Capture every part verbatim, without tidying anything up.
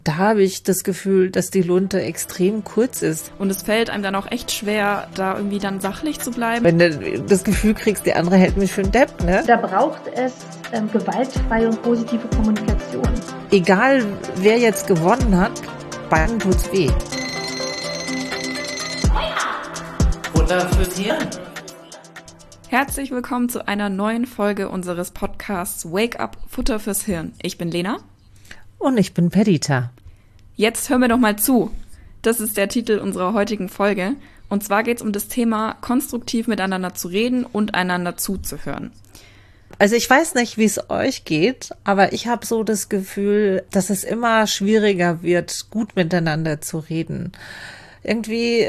Da habe ich das Gefühl, dass die Lunte extrem kurz ist. Und es fällt einem dann auch echt schwer, da irgendwie dann sachlich zu bleiben. Wenn du das Gefühl kriegst, der andere hält mich für einen Depp, ne? Da braucht es ähm, gewaltfreie und positive Kommunikation. Egal, wer jetzt gewonnen hat, beiden tut's weh. Futter fürs Hirn. Herzlich willkommen zu einer neuen Folge unseres Podcasts Wake Up, Futter fürs Hirn. Ich bin Lena. Und ich bin Perdita. Jetzt hören wir doch mal zu. Das ist der Titel unserer heutigen Folge. Und zwar geht es um das Thema, konstruktiv miteinander zu reden und einander zuzuhören. Also ich weiß nicht, wie es euch geht, aber ich habe so das Gefühl, dass es immer schwieriger wird, gut miteinander zu reden. Irgendwie,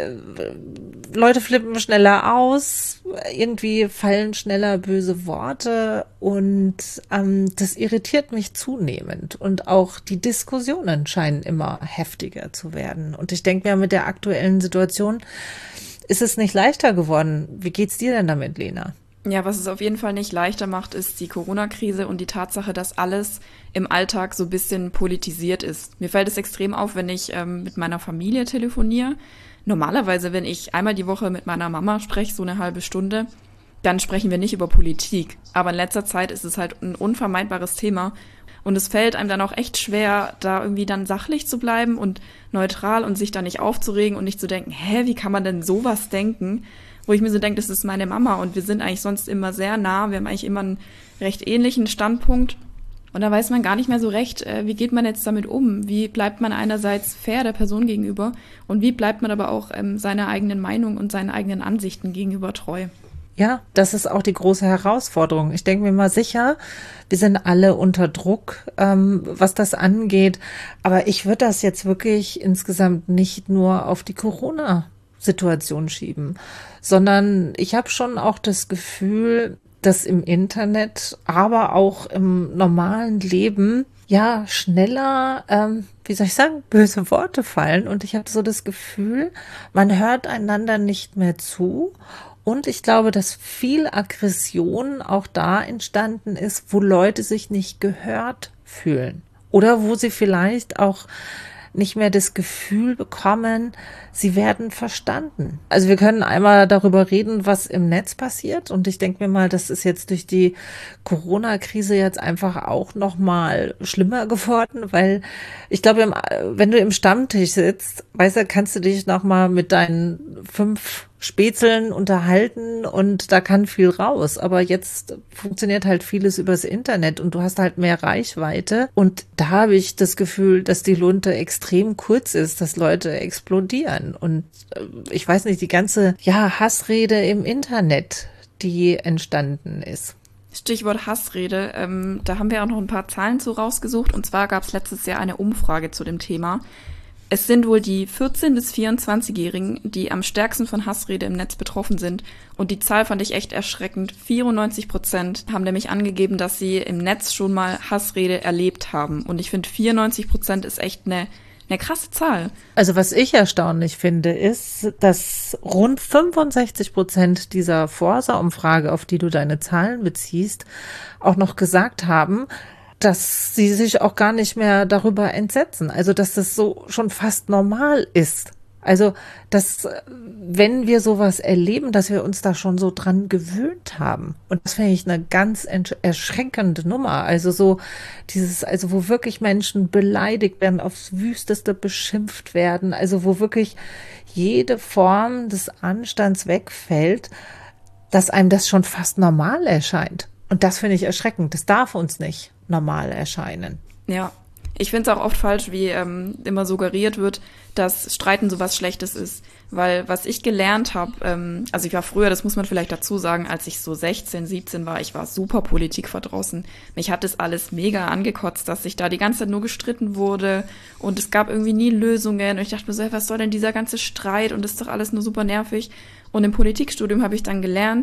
Leute flippen schneller aus, irgendwie fallen schneller böse Worte und ähm, das irritiert mich zunehmend. Und auch die Diskussionen scheinen immer heftiger zu werden. Und ich denke mir, mit der aktuellen Situation ist es nicht leichter geworden. Wie geht's dir denn damit, Lena? Ja, was es auf jeden Fall nicht leichter macht, ist die Corona-Krise und die Tatsache, dass alles im Alltag so ein bisschen politisiert ist. Mir fällt es extrem auf, wenn ich ähm, mit meiner Familie telefoniere. Normalerweise, wenn ich einmal die Woche mit meiner Mama spreche, so eine halbe Stunde, dann sprechen wir nicht über Politik. Aber in letzter Zeit ist es halt ein unvermeidbares Thema. Und es fällt einem dann auch echt schwer, da irgendwie dann sachlich zu bleiben und neutral und sich da nicht aufzuregen und nicht zu denken, hä, wie kann man denn sowas denken? Wo ich mir so denke, das ist meine Mama und wir sind eigentlich sonst immer sehr nah, wir haben eigentlich immer einen recht ähnlichen Standpunkt und da weiß man gar nicht mehr so recht, äh, wie geht man jetzt damit um, wie bleibt man einerseits fair der Person gegenüber und wie bleibt man aber auch ähm, seiner eigenen Meinung und seinen eigenen Ansichten gegenüber treu. Ja, das ist auch die große Herausforderung. Ich denke mir mal sicher, wir sind alle unter Druck, ähm, was das angeht, aber ich würde das jetzt wirklich insgesamt nicht nur auf die Corona Situation schieben, sondern ich habe schon auch das Gefühl, dass im Internet, aber auch im normalen Leben ja schneller, ähm, wie soll ich sagen, böse Worte fallen und ich habe so das Gefühl, man hört einander nicht mehr zu und ich glaube, dass viel Aggression auch da entstanden ist, wo Leute sich nicht gehört fühlen oder wo sie vielleicht auch nicht mehr das Gefühl bekommen, sie werden verstanden. Also wir können einmal darüber reden, was im Netz passiert und ich denke mir mal, das ist jetzt durch die Corona-Krise jetzt einfach auch noch mal schlimmer geworden, weil ich glaube, wenn du im Stammtisch sitzt, weißt du, kannst du dich noch mal mit deinen fünf Spätzeln unterhalten und da kann viel raus. Aber jetzt funktioniert halt vieles übers Internet und du hast halt mehr Reichweite. Und da habe ich das Gefühl, dass die Lunte extrem kurz ist, dass Leute explodieren. Und ich weiß nicht, die ganze, ja, Hassrede im Internet, die entstanden ist. Stichwort Hassrede, ähm, da haben wir auch noch ein paar Zahlen zu rausgesucht. Und zwar gab es letztes Jahr eine Umfrage zu dem Thema. Es sind wohl die vierzehn- bis vierundzwanzigjährigen, die am stärksten von Hassrede im Netz betroffen sind. Und die Zahl fand ich echt erschreckend. vierundneunzig Prozent haben nämlich angegeben, dass sie im Netz schon mal Hassrede erlebt haben. Und ich finde, vierundneunzig Prozent ist echt eine, eine krasse Zahl. Also was ich erstaunlich finde, ist, dass rund fünfundsechzig Prozent dieser Forsa-Umfrage, auf die du deine Zahlen beziehst, auch noch gesagt haben, dass sie sich auch gar nicht mehr darüber entsetzen. Also, dass das so schon fast normal ist. Also, dass, wenn wir sowas erleben, dass wir uns da schon so dran gewöhnt haben. Und das finde ich eine ganz erschreckende Nummer. Also so dieses, also wo wirklich Menschen beleidigt werden, aufs Wüsteste beschimpft werden. Also wo wirklich jede Form des Anstands wegfällt, dass einem das schon fast normal erscheint. Und das finde ich erschreckend. Das darf uns nicht normal erscheinen. Ja, ich finde es auch oft falsch, wie ähm, immer suggeriert wird, dass Streiten sowas Schlechtes ist. Weil was ich gelernt habe, ähm, also ich war früher, das muss man vielleicht dazu sagen, als ich so sechzehn, siebzehn war, ich war super politikverdrossen. Mich hat das alles mega angekotzt, dass sich da die ganze Zeit nur gestritten wurde und es gab irgendwie nie Lösungen. Und ich dachte mir so, was soll denn dieser ganze Streit und das ist doch alles nur super nervig. Und im Politikstudium habe ich dann gelernt,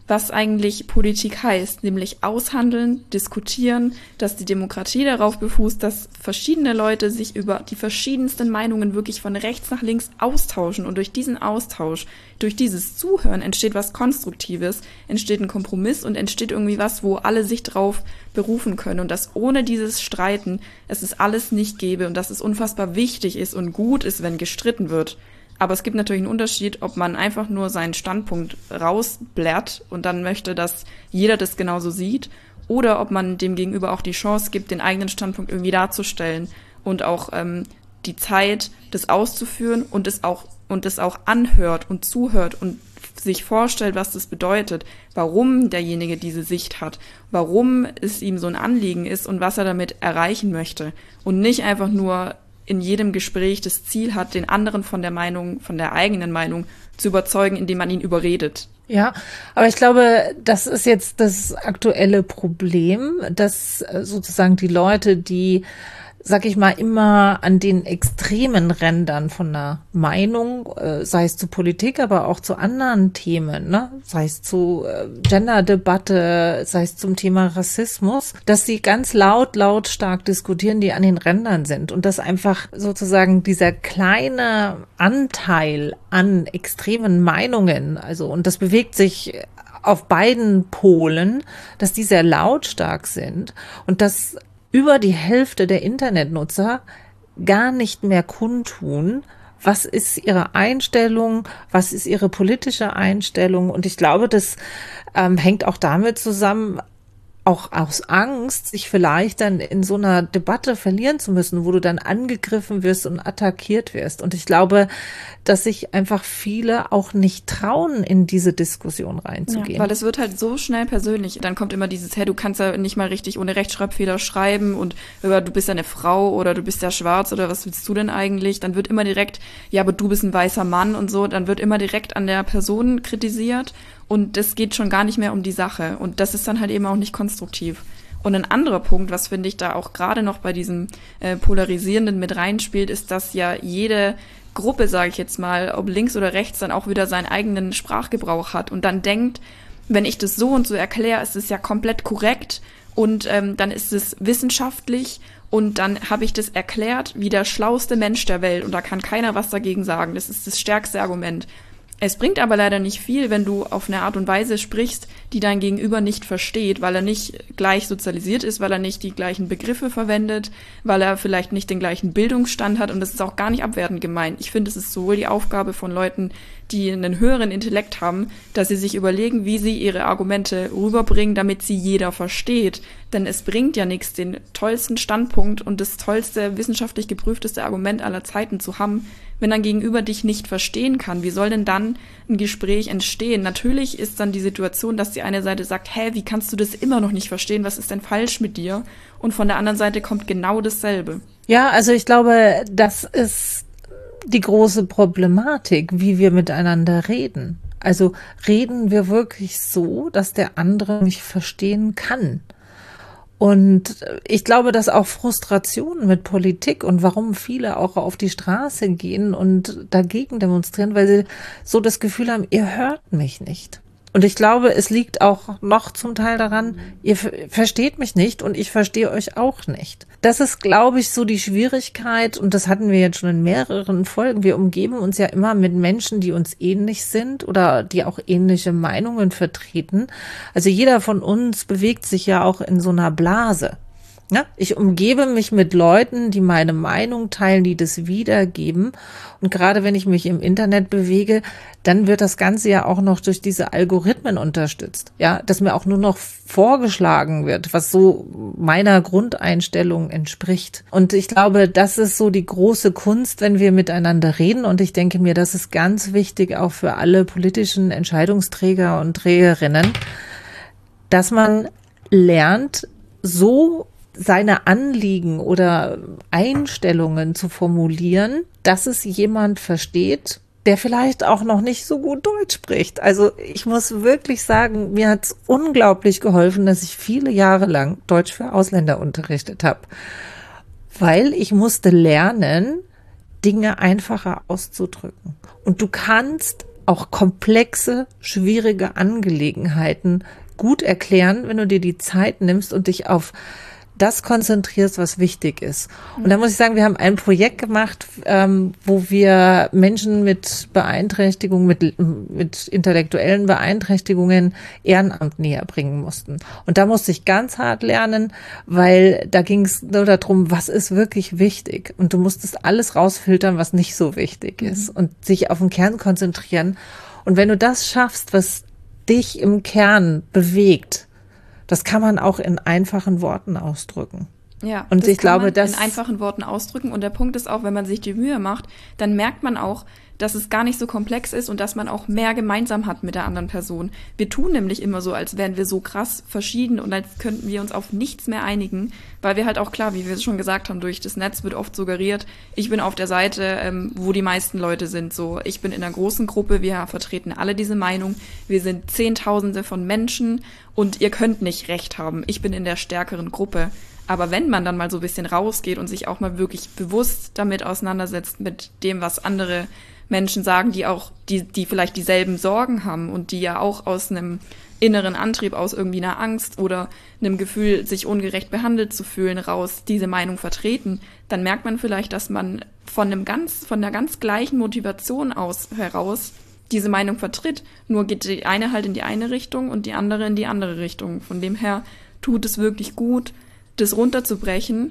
was eigentlich Politik heißt, nämlich aushandeln, diskutieren, dass die Demokratie darauf befußt, dass verschiedene Leute sich über die verschiedensten Meinungen wirklich von rechts nach links austauschen, und durch diesen Austausch, durch dieses Zuhören entsteht was Konstruktives, entsteht ein Kompromiss und entsteht irgendwie was, wo alle sich drauf berufen können, und dass ohne dieses Streiten es es alles nicht gäbe und dass es unfassbar wichtig ist und gut ist, wenn gestritten wird. Aber es gibt natürlich einen Unterschied, ob man einfach nur seinen Standpunkt rausblärt und dann möchte, dass jeder das genauso sieht, oder ob man dem Gegenüber auch die Chance gibt, den eigenen Standpunkt irgendwie darzustellen und auch ähm, die Zeit, das auszuführen und es auch und es auch anhört und zuhört und sich vorstellt, was das bedeutet, warum derjenige diese Sicht hat, warum es ihm so ein Anliegen ist und was er damit erreichen möchte, und nicht einfach nur in jedem Gespräch das Ziel hat, den anderen von der Meinung, von der eigenen Meinung zu überzeugen, indem man ihn überredet. Ja, aber ich glaube, das ist jetzt das aktuelle Problem, dass sozusagen die Leute, die, sag ich mal, immer an den extremen Rändern von einer Meinung, äh, sei es zu Politik, aber auch zu anderen Themen, ne, sei es zu äh, Gender-Debatte, sei es zum Thema Rassismus, dass sie ganz laut, lautstark diskutieren, die an den Rändern sind, und dass einfach sozusagen dieser kleine Anteil an extremen Meinungen, also, und das bewegt sich auf beiden Polen, dass die sehr lautstark sind und dass über die Hälfte der Internetnutzer gar nicht mehr kundtun, was ist ihre Einstellung, was ist ihre politische Einstellung. Und ich glaube, das ähm, hängt auch damit zusammen, auch aus Angst, sich vielleicht dann in so einer Debatte verlieren zu müssen, wo du dann angegriffen wirst und attackiert wirst. Und ich glaube, dass sich einfach viele auch nicht trauen, in diese Diskussion reinzugehen. Ja, weil es wird halt so schnell persönlich. Dann kommt immer dieses, hey, du kannst ja nicht mal richtig ohne Rechtschreibfehler schreiben und du bist ja eine Frau oder du bist ja schwarz oder was willst du denn eigentlich? Dann wird immer direkt, ja, aber du bist ein weißer Mann und so. Dann wird immer direkt an der Person kritisiert. Und es geht schon gar nicht mehr um die Sache. Und das ist dann halt eben auch nicht konstruktiv. Und ein anderer Punkt, was finde ich da auch gerade noch bei diesem äh, Polarisierenden mit reinspielt, ist, dass ja jede Gruppe, sage ich jetzt mal, ob links oder rechts, dann auch wieder seinen eigenen Sprachgebrauch hat und dann denkt, wenn ich das so und so erkläre, ist es ja komplett korrekt und ähm, dann ist es wissenschaftlich und dann habe ich das erklärt wie der schlauste Mensch der Welt und da kann keiner was dagegen sagen. Das ist das stärkste Argument. Es bringt aber leider nicht viel, wenn du auf eine Art und Weise sprichst, die dein Gegenüber nicht versteht, weil er nicht gleich sozialisiert ist, weil er nicht die gleichen Begriffe verwendet, weil er vielleicht nicht den gleichen Bildungsstand hat, und das ist auch gar nicht abwertend gemeint. Ich finde, es ist sowohl die Aufgabe von Leuten, die einen höheren Intellekt haben, dass sie sich überlegen, wie sie ihre Argumente rüberbringen, damit sie jeder versteht. Denn es bringt ja nichts, den tollsten Standpunkt und das tollste, wissenschaftlich geprüfteste Argument aller Zeiten zu haben, wenn dein Gegenüber dich nicht verstehen kann. Wie soll denn dann ein Gespräch entstehen? Natürlich ist dann die Situation, dass die eine Seite sagt, hä, wie kannst du das immer noch nicht verstehen? Was ist denn falsch mit dir? Und von der anderen Seite kommt genau dasselbe. Ja, also ich glaube, das ist die große Problematik, wie wir miteinander reden. Also reden wir wirklich so, dass der andere mich verstehen kann? Und ich glaube, dass auch Frustration mit Politik und warum viele auch auf die Straße gehen und dagegen demonstrieren, weil sie so das Gefühl haben, ihr hört mich nicht. Und ich glaube, es liegt auch noch zum Teil daran, ihr versteht mich nicht und ich verstehe euch auch nicht. Das ist, glaube ich, so die Schwierigkeit, und das hatten wir jetzt schon in mehreren Folgen. Wir umgeben uns ja immer mit Menschen, die uns ähnlich sind oder die auch ähnliche Meinungen vertreten. Also jeder von uns bewegt sich ja auch in so einer Blase. Ja, ich umgebe mich mit Leuten, die meine Meinung teilen, die das wiedergeben. Und gerade wenn ich mich im Internet bewege, dann wird das Ganze ja auch noch durch diese Algorithmen unterstützt. Ja, dass mir auch nur noch vorgeschlagen wird, was so meiner Grundeinstellung entspricht. Und ich glaube, das ist so die große Kunst, wenn wir miteinander reden. Und ich denke mir, das ist ganz wichtig auch für alle politischen Entscheidungsträger und Trägerinnen, dass man lernt, so seine Anliegen oder Einstellungen zu formulieren, dass es jemand versteht, der vielleicht auch noch nicht so gut Deutsch spricht. Also ich muss wirklich sagen, mir hat es unglaublich geholfen, dass ich viele Jahre lang Deutsch für Ausländer unterrichtet habe, weil ich musste lernen, Dinge einfacher auszudrücken. Und du kannst auch komplexe, schwierige Angelegenheiten gut erklären, wenn du dir die Zeit nimmst und dich auf das konzentrierst, was wichtig ist. Und da muss ich sagen, wir haben ein Projekt gemacht, ähm, wo wir Menschen mit Beeinträchtigungen, mit, mit intellektuellen Beeinträchtigungen Ehrenamt näher bringen mussten. Und da musste ich ganz hart lernen, weil da ging es nur darum, was ist wirklich wichtig. Und du musstest alles rausfiltern, was nicht so wichtig ist, mhm. und sich auf den Kern konzentrieren. Und wenn du das schaffst, was dich im Kern bewegt, das kann man auch in einfachen Worten ausdrücken. Ja, und das ich kann glaube, man dass in einfachen Worten ausdrücken. Und der Punkt ist auch, wenn man sich die Mühe macht, dann merkt man auch, dass es gar nicht so komplex ist und dass man auch mehr gemeinsam hat mit der anderen Person. Wir tun nämlich immer so, als wären wir so krass verschieden und als könnten wir uns auf nichts mehr einigen, weil wir halt auch, klar, wie wir es schon gesagt haben, durch das Netz wird oft suggeriert, ich bin auf der Seite, ähm, wo die meisten Leute sind. So, ich bin in einer großen Gruppe, wir vertreten alle diese Meinung, wir sind Zehntausende von Menschen und ihr könnt nicht recht haben. Ich bin in der stärkeren Gruppe. Aber wenn man dann mal so ein bisschen rausgeht und sich auch mal wirklich bewusst damit auseinandersetzt, mit dem, was andere Menschen sagen, die auch, die, die vielleicht dieselben Sorgen haben und die ja auch aus einem inneren Antrieb, aus irgendwie einer Angst oder einem Gefühl, sich ungerecht behandelt zu fühlen, raus diese Meinung vertreten, dann merkt man vielleicht, dass man von einem ganz, von einer ganz gleichen Motivation aus heraus diese Meinung vertritt. Nur geht die eine halt in die eine Richtung und die andere in die andere Richtung. Von dem her tut es wirklich gut, das runterzubrechen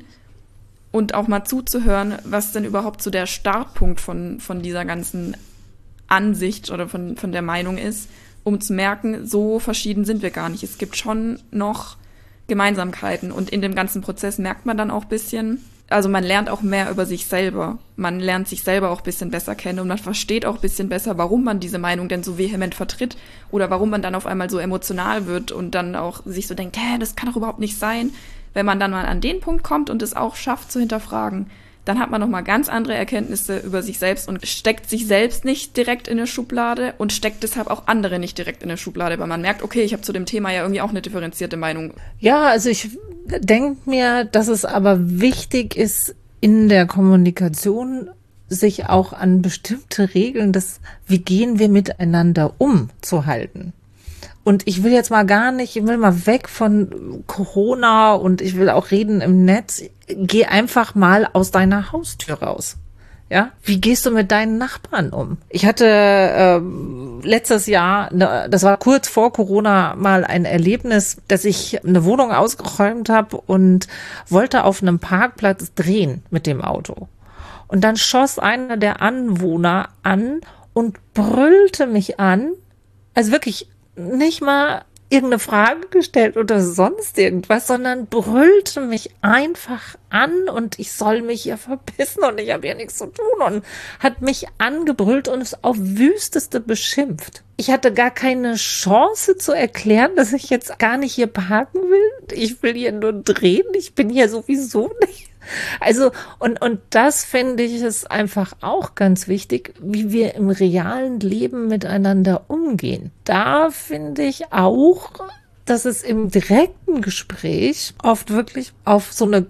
und auch mal zuzuhören, was denn überhaupt so der Startpunkt von, von dieser ganzen Ansicht oder von, von der Meinung ist, um zu merken, so verschieden sind wir gar nicht. Es gibt schon noch Gemeinsamkeiten und in dem ganzen Prozess merkt man dann auch ein bisschen, also man lernt auch mehr über sich selber. Man lernt sich selber auch ein bisschen besser kennen und man versteht auch ein bisschen besser, warum man diese Meinung denn so vehement vertritt oder warum man dann auf einmal so emotional wird und dann auch sich so denkt, hä, das kann doch überhaupt nicht sein. Wenn man dann mal an den Punkt kommt und es auch schafft zu hinterfragen, dann hat man nochmal ganz andere Erkenntnisse über sich selbst und steckt sich selbst nicht direkt in eine Schublade und steckt deshalb auch andere nicht direkt in eine Schublade, weil man merkt, okay, ich habe zu dem Thema ja irgendwie auch eine differenzierte Meinung. Ja, also ich denke mir, dass es aber wichtig ist, in der Kommunikation sich auch an bestimmte Regeln des, wie gehen wir miteinander um, zu halten. Und ich will jetzt mal gar nicht, ich will mal weg von Corona und ich will auch reden im Netz. Geh einfach mal aus deiner Haustür raus. Ja, wie gehst du mit deinen Nachbarn um? Ich hatte äh, letztes Jahr, ne, das war kurz vor Corona, mal ein Erlebnis, dass ich eine Wohnung ausgeräumt habe und wollte auf einem Parkplatz drehen mit dem Auto. Und dann schoss einer der Anwohner an und brüllte mich an, also wirklich nicht mal irgendeine Frage gestellt oder sonst irgendwas, sondern brüllte mich einfach an und ich soll mich hier verpissen und ich habe hier nichts zu tun und hat mich angebrüllt und es auf Wüsteste beschimpft. Ich hatte gar keine Chance zu erklären, dass ich jetzt gar nicht hier parken will. Ich will hier nur drehen. Ich bin hier sowieso nicht. Also, und, und das finde ich ist einfach auch ganz wichtig, wie wir im realen Leben miteinander umgehen. Da finde ich auch, dass es im direkten Gespräch oft wirklich auf so eine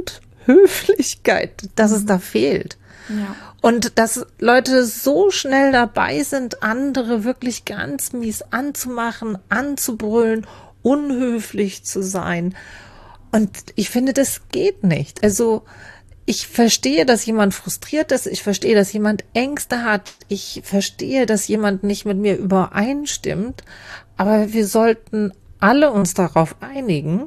Grundhöflichkeit, dass es da fehlt. Ja. Und dass Leute so schnell dabei sind, andere wirklich ganz mies anzumachen, anzubrüllen, unhöflich zu sein. Und ich finde, das geht nicht. Also ich verstehe, dass jemand frustriert ist. Ich verstehe, dass jemand Ängste hat. Ich verstehe, dass jemand nicht mit mir übereinstimmt. Aber wir sollten alle uns darauf einigen,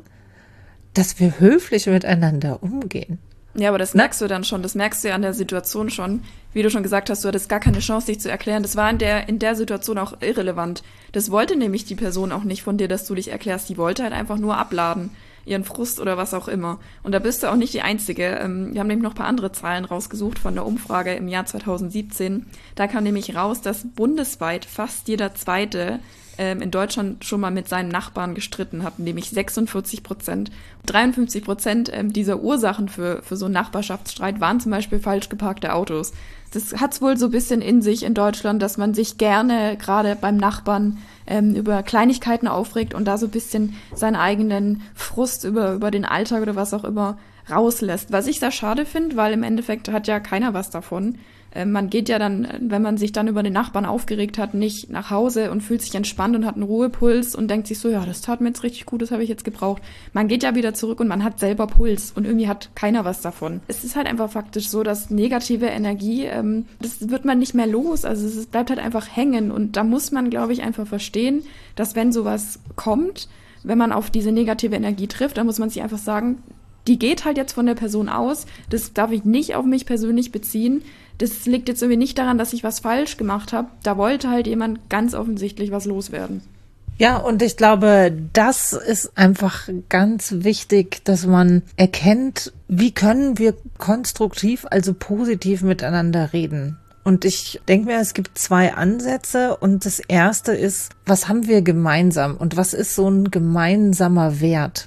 dass wir höflich miteinander umgehen. Ja, aber das merkst du dann schon. Das merkst du ja an der Situation schon. Wie du schon gesagt hast, du hattest gar keine Chance, dich zu erklären. Das war in der, in der Situation auch irrelevant. Das wollte nämlich die Person auch nicht von dir, dass du dich erklärst. Die wollte halt einfach nur abladen. Ihren Frust oder was auch immer. Und da bist du auch nicht die Einzige. Wir haben nämlich noch ein paar andere Zahlen rausgesucht von der Umfrage im Jahr zweitausendsiebzehn. Da kam nämlich raus, dass bundesweit fast jeder Zweite ähm, in Deutschland schon mal mit seinen Nachbarn gestritten hat, nämlich sechsundvierzig Prozent. dreiundfünfzig Prozent ähm, dieser Ursachen für, für so einen Nachbarschaftsstreit waren zum Beispiel falsch geparkte Autos. Das hat's wohl so ein bisschen in sich in Deutschland, dass man sich gerne gerade beim Nachbarn ähm, über Kleinigkeiten aufregt und da so ein bisschen seinen eigenen Frust über, über den Alltag oder was auch immer rauslässt. Was ich sehr schade finde, weil im Endeffekt hat ja keiner was davon. Äh, man geht ja dann, wenn man sich dann über den Nachbarn aufgeregt hat, nicht nach Hause und fühlt sich entspannt und hat einen Ruhepuls und denkt sich so, ja, das tat mir jetzt richtig gut, das habe ich jetzt gebraucht. Man geht ja wieder zurück und man hat selber Puls und irgendwie hat keiner was davon. Es ist halt einfach faktisch so, dass negative Energie, ähm, das wird man nicht mehr los. Also es bleibt halt einfach hängen und da muss man, glaube ich, einfach verstehen, dass wenn sowas kommt, wenn man auf diese negative Energie trifft, dann muss man sich einfach sagen, die geht halt jetzt von der Person aus, das darf ich nicht auf mich persönlich beziehen. Das liegt jetzt irgendwie nicht daran, dass ich was falsch gemacht habe. Da wollte halt jemand ganz offensichtlich was loswerden. Ja, und ich glaube, das ist einfach ganz wichtig, dass man erkennt, wie können wir konstruktiv, also positiv miteinander reden. Und ich denke mir, es gibt zwei Ansätze und das erste ist, was haben wir gemeinsam und was ist so ein gemeinsamer Wert?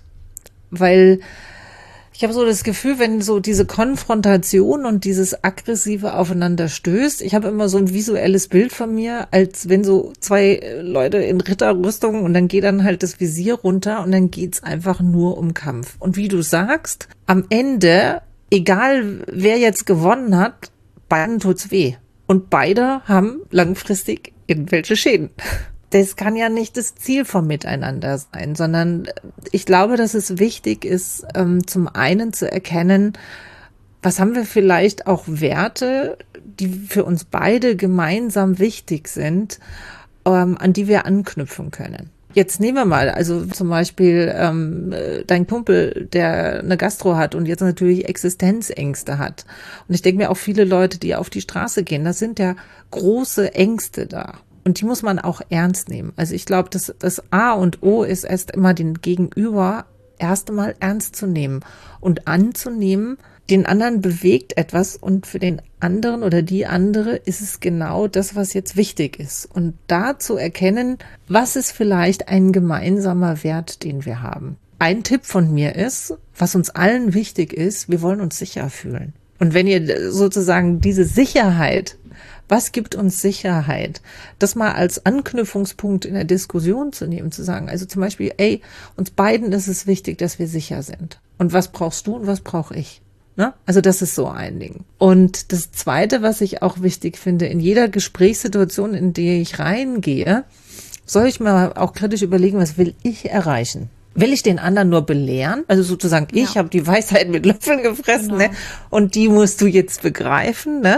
Weil ich habe so das Gefühl, wenn so diese Konfrontation und dieses aggressive aufeinander stößt, ich habe immer so ein visuelles Bild von mir, als wenn so zwei Leute in Ritterrüstung und dann geht dann halt das Visier runter und dann geht's einfach nur um Kampf. Und wie du sagst, am Ende, egal wer jetzt gewonnen hat, beiden tut's weh. Und beide haben langfristig irgendwelche Schäden. Das kann ja nicht das Ziel vom Miteinander sein, sondern ich glaube, dass es wichtig ist, ähm, zum einen zu erkennen, was haben wir vielleicht auch Werte, die für uns beide gemeinsam wichtig sind, ähm, an die wir anknüpfen können. Jetzt nehmen wir mal, also zum Beispiel ähm, dein Kumpel, der eine Gastro hat und jetzt natürlich Existenzängste hat. Und ich denke mir auch viele Leute, die auf die Straße gehen, da sind ja große Ängste da. Und die muss man auch ernst nehmen. Also ich glaube, das, das A und O ist erst immer den Gegenüber erst einmal ernst zu nehmen und anzunehmen, den anderen bewegt etwas und für den anderen oder die andere ist es genau das, was jetzt wichtig ist. Und da zu erkennen, was ist vielleicht ein gemeinsamer Wert, den wir haben. Ein Tipp von mir ist, was uns allen wichtig ist, wir wollen uns sicher fühlen. Und wenn ihr sozusagen diese Sicherheit, was gibt uns Sicherheit, das mal als Anknüpfungspunkt in der Diskussion zu nehmen, zu sagen, also zum Beispiel, ey, uns beiden ist es wichtig, dass wir sicher sind. Und was brauchst du und was brauche ich? Ne? Also das ist so ein Ding. Und das Zweite, was ich auch wichtig finde, in jeder Gesprächssituation, in die ich reingehe, soll ich mal auch kritisch überlegen, was will ich erreichen? Will ich den anderen nur belehren? Also sozusagen, ich ja. habe die Weisheit mit Löffeln gefressen, genau. ne? Und die musst du jetzt begreifen, ne?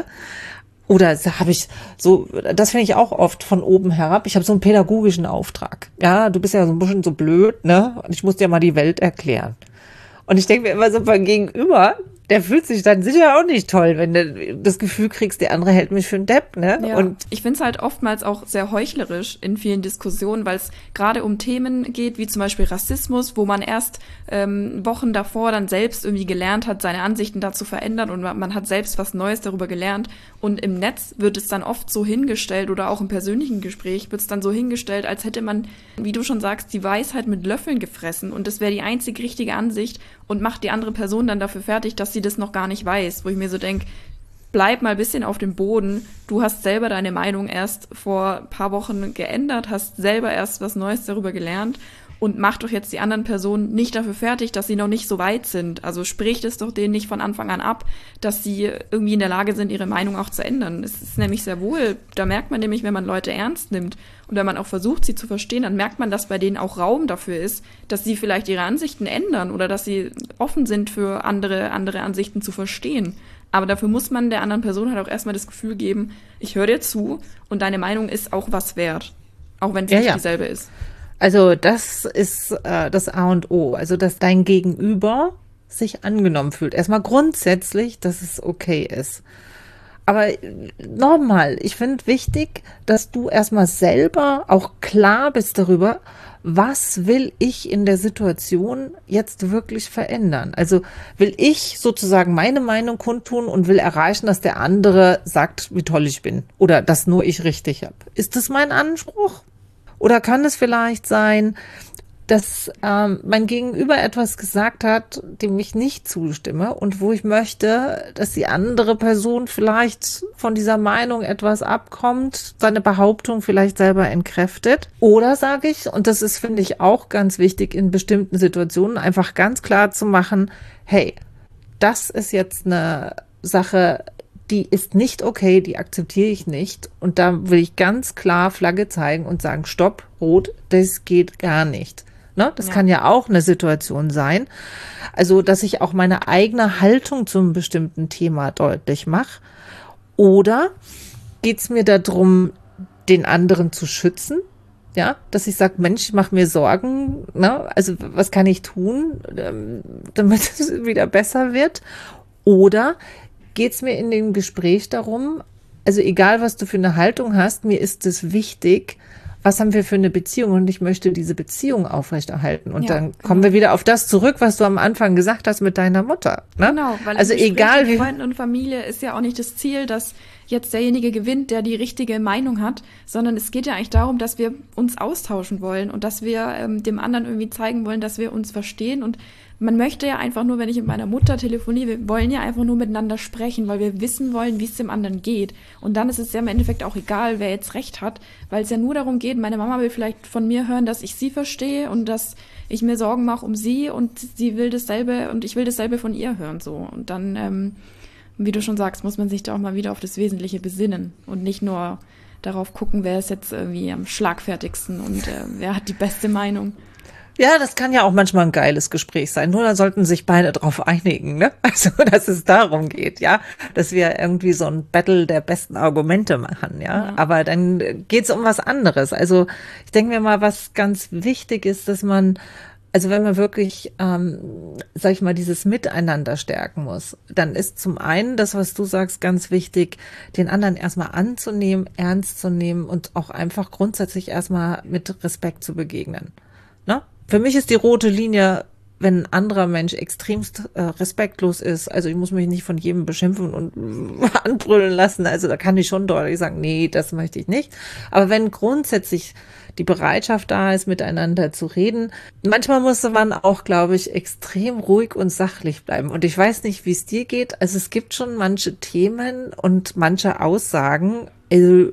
Oder habe ich so, das finde ich auch oft von oben herab, ich habe so einen pädagogischen Auftrag. Ja, du bist ja so ein bisschen so blöd, ne? Und ich muss dir mal die Welt erklären. Und ich denke mir immer so beim Gegenüber, der fühlt sich dann sicher auch nicht toll, wenn du das Gefühl kriegst, der andere hält mich für einen Depp, ne? Ja. Und ich finde es halt oftmals auch sehr heuchlerisch in vielen Diskussionen, weil es gerade um Themen geht, wie zum Beispiel Rassismus, wo man erst ähm, Wochen davor dann selbst irgendwie gelernt hat, seine Ansichten dazu verändern und man, man hat selbst was Neues darüber gelernt. Und im Netz wird es dann oft so hingestellt oder auch im persönlichen Gespräch wird es dann so hingestellt, als hätte man, wie du schon sagst, die Weisheit mit Löffeln gefressen und das wäre die einzig richtige Ansicht und macht die andere Person dann dafür fertig, dass sie das noch gar nicht weiß, wo ich mir so denke, bleib mal ein bisschen auf dem Boden. Du hast selber deine Meinung erst vor ein paar Wochen geändert, hast selber erst was Neues darüber gelernt und mach doch jetzt die anderen Personen nicht dafür fertig, dass sie noch nicht so weit sind. Also spricht es doch denen nicht von Anfang an ab, dass sie irgendwie in der Lage sind, ihre Meinung auch zu ändern. Es ist nämlich sehr wohl, da merkt man nämlich, wenn man Leute ernst nimmt und wenn man auch versucht, sie zu verstehen, dann merkt man, dass bei denen auch Raum dafür ist, dass sie vielleicht ihre Ansichten ändern oder dass sie offen sind für andere, andere Ansichten zu verstehen. Aber dafür muss man der anderen Person halt auch erstmal das Gefühl geben, ich höre dir zu und deine Meinung ist auch was wert. Auch wenn es ja, nicht ja. dieselbe ist. Also das ist äh, das A und O, also dass dein Gegenüber sich angenommen fühlt. Erstmal grundsätzlich, dass es okay ist. Aber nochmal, ich finde wichtig, dass du erstmal selber auch klar bist darüber, was will ich in der Situation jetzt wirklich verändern? Also will ich sozusagen meine Meinung kundtun und will erreichen, dass der andere sagt, wie toll ich bin oder dass nur ich richtig habe. Ist das mein Anspruch? Oder kann es vielleicht sein, dass ähm, mein Gegenüber etwas gesagt hat, dem ich nicht zustimme und wo ich möchte, dass die andere Person vielleicht von dieser Meinung etwas abkommt, seine Behauptung vielleicht selber entkräftet? Oder sage ich, und das ist, finde ich, auch ganz wichtig in bestimmten Situationen, einfach ganz klar zu machen, hey, das ist jetzt eine Sache, die ist nicht okay, die akzeptiere ich nicht. Und da will ich ganz klar Flagge zeigen und sagen, stopp, rot, das geht gar nicht. Ne? Das ja. kann ja auch eine Situation sein. Also, dass ich auch meine eigene Haltung zum bestimmten Thema deutlich mache. Oder geht es mir darum, den anderen zu schützen? Ja, dass ich sage, Mensch, ich mache mir Sorgen. Ne? Also, was kann ich tun, damit es wieder besser wird? Oder geht es mir in dem Gespräch darum, also egal, was du für eine Haltung hast, mir ist es wichtig, was haben wir für eine Beziehung und ich möchte diese Beziehung aufrechterhalten. Und ja, dann kommen genau. wir wieder auf das zurück, was du am Anfang gesagt hast mit deiner Mutter. Ne? Genau, weil also egal mit Freunden und Familie ist ja auch nicht das Ziel, dass jetzt derjenige gewinnt, der die richtige Meinung hat, sondern es geht ja eigentlich darum, dass wir uns austauschen wollen und dass wir ähm, dem anderen irgendwie zeigen wollen, dass wir uns verstehen. Und man möchte ja einfach nur, wenn ich mit meiner Mutter telefoniere, wir wollen ja einfach nur miteinander sprechen, weil wir wissen wollen, wie es dem anderen geht. Und dann ist es ja im Endeffekt auch egal, wer jetzt recht hat, weil es ja nur darum geht, meine Mama will vielleicht von mir hören, dass ich sie verstehe und dass ich mir Sorgen mache um sie und sie will dasselbe und ich will dasselbe von ihr hören, so. Und dann, ähm, wie du schon sagst, muss man sich da auch mal wieder auf das Wesentliche besinnen und nicht nur darauf gucken, wer ist jetzt irgendwie am schlagfertigsten und äh, wer hat die beste Meinung. Ja, das kann ja auch manchmal ein geiles Gespräch sein. Nur da sollten sich beide drauf einigen, ne? Also, dass es darum geht, ja, dass wir irgendwie so ein Battle der besten Argumente machen, ja. ja. Aber dann geht's um was anderes. Also, ich denke mir mal, was ganz wichtig ist, dass man, also wenn man wirklich, ähm, sag ich mal, dieses Miteinander stärken muss, dann ist zum einen das, was du sagst, ganz wichtig, den anderen erstmal anzunehmen, ernst zu nehmen und auch einfach grundsätzlich erstmal mit Respekt zu begegnen, ne? Für mich ist die rote Linie, wenn ein anderer Mensch extremst äh, respektlos ist, also ich muss mich nicht von jedem beschimpfen und äh, anbrüllen lassen, also da kann ich schon deutlich sagen, nee, das möchte ich nicht. Aber wenn grundsätzlich die Bereitschaft da ist, miteinander zu reden, manchmal muss man auch, glaube ich, extrem ruhig und sachlich bleiben. Und ich weiß nicht, wie es dir geht, also es gibt schon manche Themen und manche Aussagen, also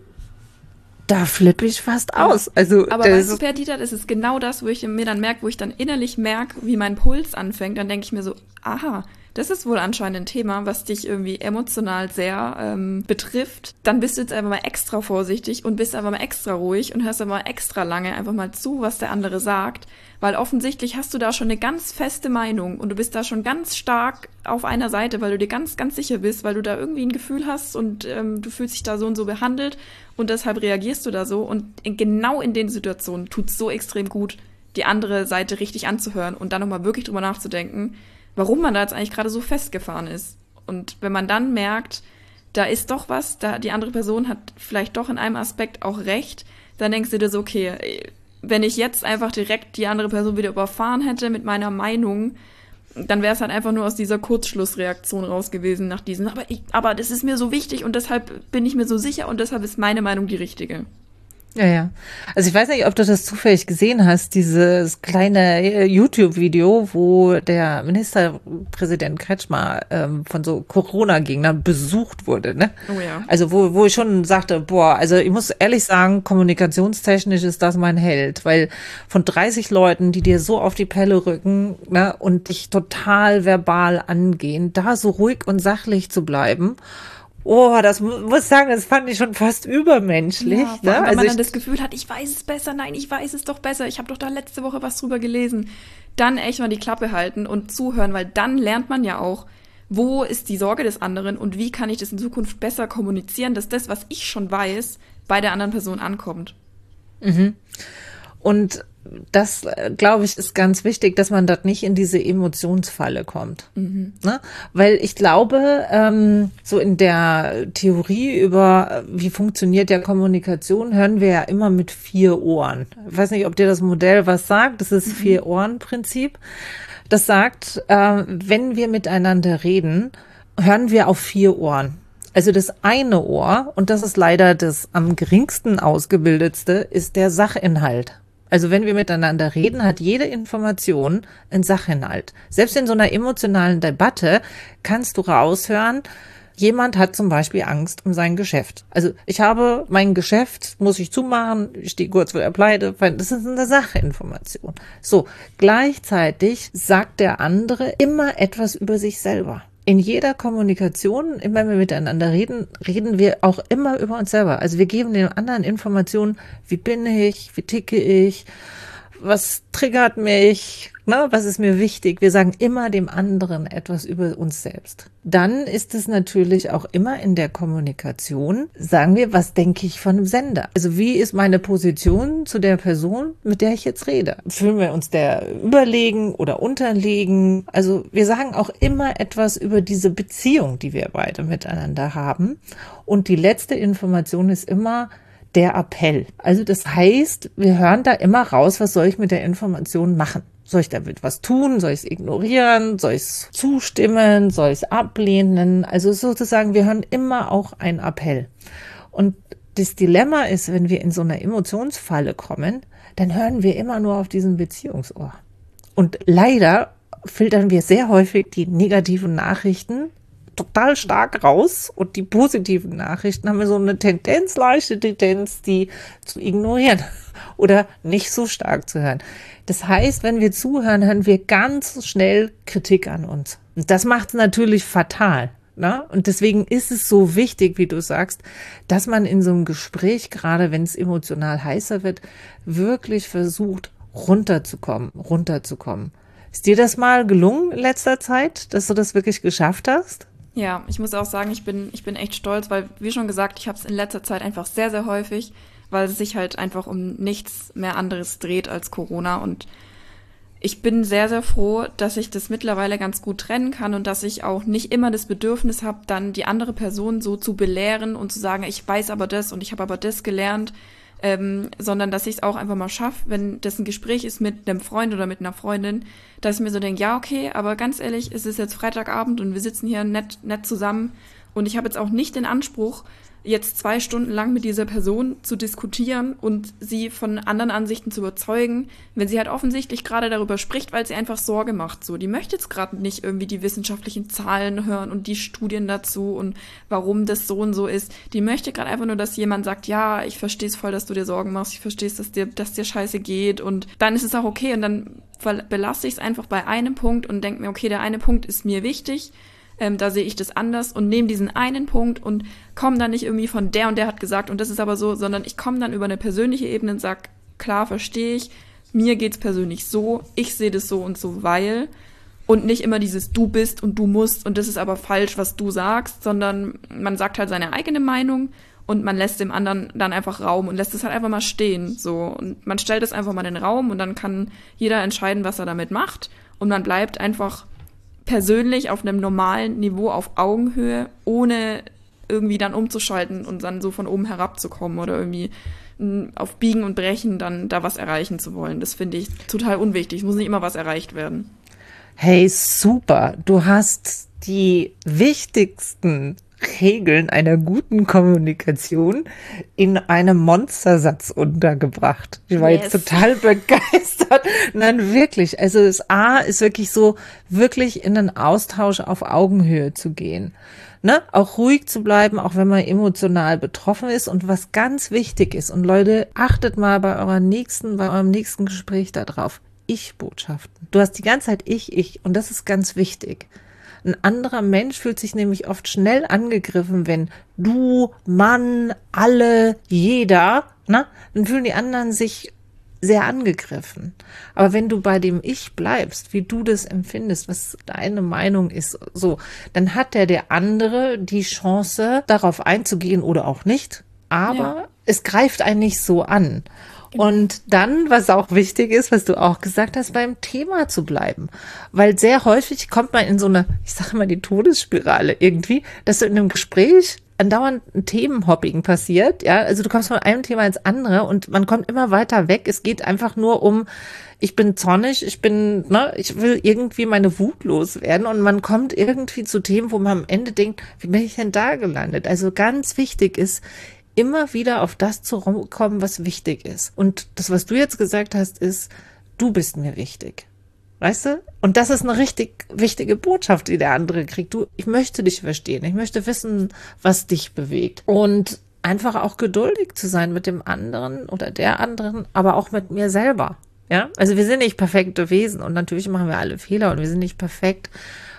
da flippe ich fast aus. Also, aber weißt du, Perdita, das ist genau das, wo ich mir dann merke, wo ich dann innerlich merke, wie mein Puls anfängt. Dann denke ich mir so, aha, das ist wohl anscheinend ein Thema, was dich irgendwie emotional sehr ähm, betrifft. Dann bist du jetzt einfach mal extra vorsichtig und bist einfach mal extra ruhig und hörst aber mal extra lange einfach mal zu, was der andere sagt. Weil offensichtlich hast du da schon eine ganz feste Meinung und du bist da schon ganz stark auf einer Seite, weil du dir ganz, ganz sicher bist, weil du da irgendwie ein Gefühl hast und ähm, du fühlst dich da so und so behandelt und deshalb reagierst du da so. Und in, genau in den Situationen tut's so extrem gut, die andere Seite richtig anzuhören und dann nochmal wirklich drüber nachzudenken, warum man da jetzt eigentlich gerade so festgefahren ist. Und wenn man dann merkt, da ist doch was, da die andere Person hat vielleicht doch in einem Aspekt auch recht, dann denkst du dir so, okay, wenn ich jetzt einfach direkt die andere Person wieder überfahren hätte mit meiner Meinung, dann wäre es halt einfach nur aus dieser Kurzschlussreaktion raus gewesen nach diesen, aber ich, aber das ist mir so wichtig und deshalb bin ich mir so sicher und deshalb ist meine Meinung die richtige. Ja, ja. Also ich weiß nicht, ob du das zufällig gesehen hast, dieses kleine YouTube-Video, wo der Ministerpräsident Kretschmer ähm, von so Corona-Gegnern besucht wurde, ne? Oh ja. Also wo wo ich schon sagte, boah, also ich muss ehrlich sagen, kommunikationstechnisch ist das mein Held, weil von dreißig Leuten, die dir so auf die Pelle rücken, ne, und dich total verbal angehen, da so ruhig und sachlich zu bleiben. Oh, das muss ich sagen, das fand ich schon fast übermenschlich. Ja, ne? Wenn Also man ich, dann das Gefühl hat, ich weiß es besser, nein, ich weiß es doch besser, ich habe doch da letzte Woche was drüber gelesen. Dann echt mal die Klappe halten und zuhören, weil dann lernt man ja auch, wo ist die Sorge des anderen und wie kann ich das in Zukunft besser kommunizieren, dass das, was ich schon weiß, bei der anderen Person ankommt. Mhm. Und das, glaube ich, ist ganz wichtig, dass man dort nicht in diese Emotionsfalle kommt. Mhm. Ne? Weil ich glaube, ähm, so in der Theorie über, wie funktioniert der Kommunikation, hören wir ja immer mit vier Ohren. Ich weiß nicht, ob dir das Modell was sagt. Das ist mhm. Vier-Ohren-Prinzip. Das sagt, äh, wenn wir miteinander reden, hören wir auf vier Ohren. Also das eine Ohr, und das ist leider das am geringsten ausgebildetste, ist der Sachinhalt. Also wenn wir miteinander reden, hat jede Information einen Sachinhalt. Selbst in so einer emotionalen Debatte kannst du raushören, jemand hat zum Beispiel Angst um sein Geschäft. Also ich habe mein Geschäft, muss ich zumachen, ich stehe kurz vor der Pleite. Das ist eine Sachinformation. So, gleichzeitig sagt der andere immer etwas über sich selber. in jeder Kommunikation, immer wenn wir miteinander reden, reden wir auch immer über uns selber. Also wir geben den anderen Informationen, wie bin ich, wie ticke ich, was triggert mich, ne, was ist mir wichtig. Wir sagen immer dem anderen etwas über uns selbst. Dann ist es natürlich auch immer in der Kommunikation, sagen wir, was denke ich von dem Sender? Also wie ist meine Position zu der Person, mit der ich jetzt rede? Fühlen wir uns der überlegen oder unterlegen? Also wir sagen auch immer etwas über diese Beziehung, die wir beide miteinander haben. Und die letzte Information ist immer der Appell. Also das heißt, wir hören da immer raus, was soll ich mit der Information machen? Soll ich damit was tun? Soll ich es ignorieren? Soll ich es zustimmen? Soll ich es ablehnen? Also sozusagen, wir hören immer auch einen Appell. Und das Dilemma ist, wenn wir in so einer Emotionsfalle kommen, dann hören wir immer nur auf diesen Beziehungsohr. Und leider filtern wir sehr häufig die negativen Nachrichten total stark raus und die positiven Nachrichten haben wir so eine Tendenz, leichte Tendenz, die zu ignorieren oder nicht so stark zu hören. Das heißt, wenn wir zuhören, hören wir ganz schnell Kritik an uns. Und das macht es natürlich fatal. Ne? Und deswegen ist es so wichtig, wie du sagst, dass man in so einem Gespräch, gerade wenn es emotional heißer wird, wirklich versucht, runterzukommen, runterzukommen. Ist dir das mal gelungen in letzter Zeit, dass du das wirklich geschafft hast? Ja, ich muss auch sagen, ich bin, ich bin echt stolz, weil, wie schon gesagt, ich habe es in letzter Zeit einfach sehr, sehr häufig, weil es sich halt einfach um nichts mehr anderes dreht als Corona. Und ich bin sehr, sehr froh, dass ich das mittlerweile ganz gut trennen kann und dass ich auch nicht immer das Bedürfnis habe, dann die andere Person so zu belehren und zu sagen, ich weiß aber das und ich habe aber das gelernt, ähm, sondern dass ich es auch einfach mal schaffe, wenn das ein Gespräch ist mit einem Freund oder mit einer Freundin, dass ich mir so denke, ja, okay, aber ganz ehrlich, es ist jetzt Freitagabend und wir sitzen hier nett, nett zusammen und ich habe jetzt auch nicht den Anspruch, jetzt zwei Stunden lang mit dieser Person zu diskutieren und sie von anderen Ansichten zu überzeugen, wenn sie halt offensichtlich gerade darüber spricht, weil sie einfach Sorge macht. So, die möchte jetzt gerade nicht irgendwie die wissenschaftlichen Zahlen hören und die Studien dazu und warum das so und so ist. Die möchte gerade einfach nur, dass jemand sagt, ja, ich verstehe es voll, dass du dir Sorgen machst, ich verstehe es, dass dir, dass dir scheiße geht und dann ist es auch okay und dann belasse ich es einfach bei einem Punkt und denke mir, okay, der eine Punkt ist mir wichtig, Ähm, da sehe ich das anders und nehme diesen einen Punkt und komme dann nicht irgendwie von der und der hat gesagt und das ist aber so, sondern ich komme dann über eine persönliche Ebene und sage, klar, verstehe ich, mir geht's persönlich so, ich sehe das so und so, weil und nicht immer dieses du bist und du musst und das ist aber falsch, was du sagst, sondern man sagt halt seine eigene Meinung und man lässt dem anderen dann einfach Raum und lässt es halt einfach mal stehen, so und man stellt es einfach mal in den Raum und dann kann jeder entscheiden, was er damit macht und man bleibt einfach persönlich auf einem normalen Niveau auf Augenhöhe, ohne irgendwie dann umzuschalten und dann so von oben herabzukommen oder irgendwie auf Biegen und Brechen dann da was erreichen zu wollen. Das finde ich total unwichtig. Es muss nicht immer was erreicht werden. Hey, super. Du hast die wichtigsten Regeln einer guten Kommunikation in einem Monstersatz untergebracht. Ich war yes. jetzt total begeistert. Nein, wirklich. Also das A ist wirklich so, wirklich in einen Austausch auf Augenhöhe zu gehen. Ne? Auch ruhig zu bleiben, auch wenn man emotional betroffen ist. Und was ganz wichtig ist, und Leute, achtet mal bei eurer nächsten, bei eurem nächsten Gespräch darauf. Ich-Botschaften. Du hast die ganze Zeit ich, ich. Und das ist ganz wichtig. Ein anderer Mensch fühlt sich nämlich oft schnell angegriffen, wenn du, Mann, alle, jeder, ne? Dann fühlen die anderen sich sehr angegriffen. Aber wenn du bei dem Ich bleibst, wie du das empfindest, was deine Meinung ist, so, dann hat der, der andere die Chance, darauf einzugehen oder auch nicht. Aber ja. es greift einen nicht so an. Und dann, was auch wichtig ist, was du auch gesagt hast, beim Thema zu bleiben. Weil sehr häufig kommt man in so eine, ich sage mal, die Todesspirale irgendwie, dass du in einem Gespräch andauernd ein Themenhopping passiert. Ja, also du kommst von einem Thema ins andere und man kommt immer weiter weg. Es geht einfach nur um, ich bin zornig, ich bin, ne, ich will irgendwie meine Wut loswerden und man kommt irgendwie zu Themen, wo man am Ende denkt, wie bin ich denn da gelandet? Also ganz wichtig ist, immer wieder auf das zu kommen, was wichtig ist. Und das, was du jetzt gesagt hast, ist, du bist mir wichtig. Weißt du? Und das ist eine richtig wichtige Botschaft, die der andere kriegt. Du, ich möchte dich verstehen. Ich möchte wissen, was dich bewegt. Und einfach auch geduldig zu sein mit dem anderen oder der anderen, aber auch mit mir selber. Ja? Also wir sind nicht perfekte Wesen und natürlich machen wir alle Fehler und wir sind nicht perfekt.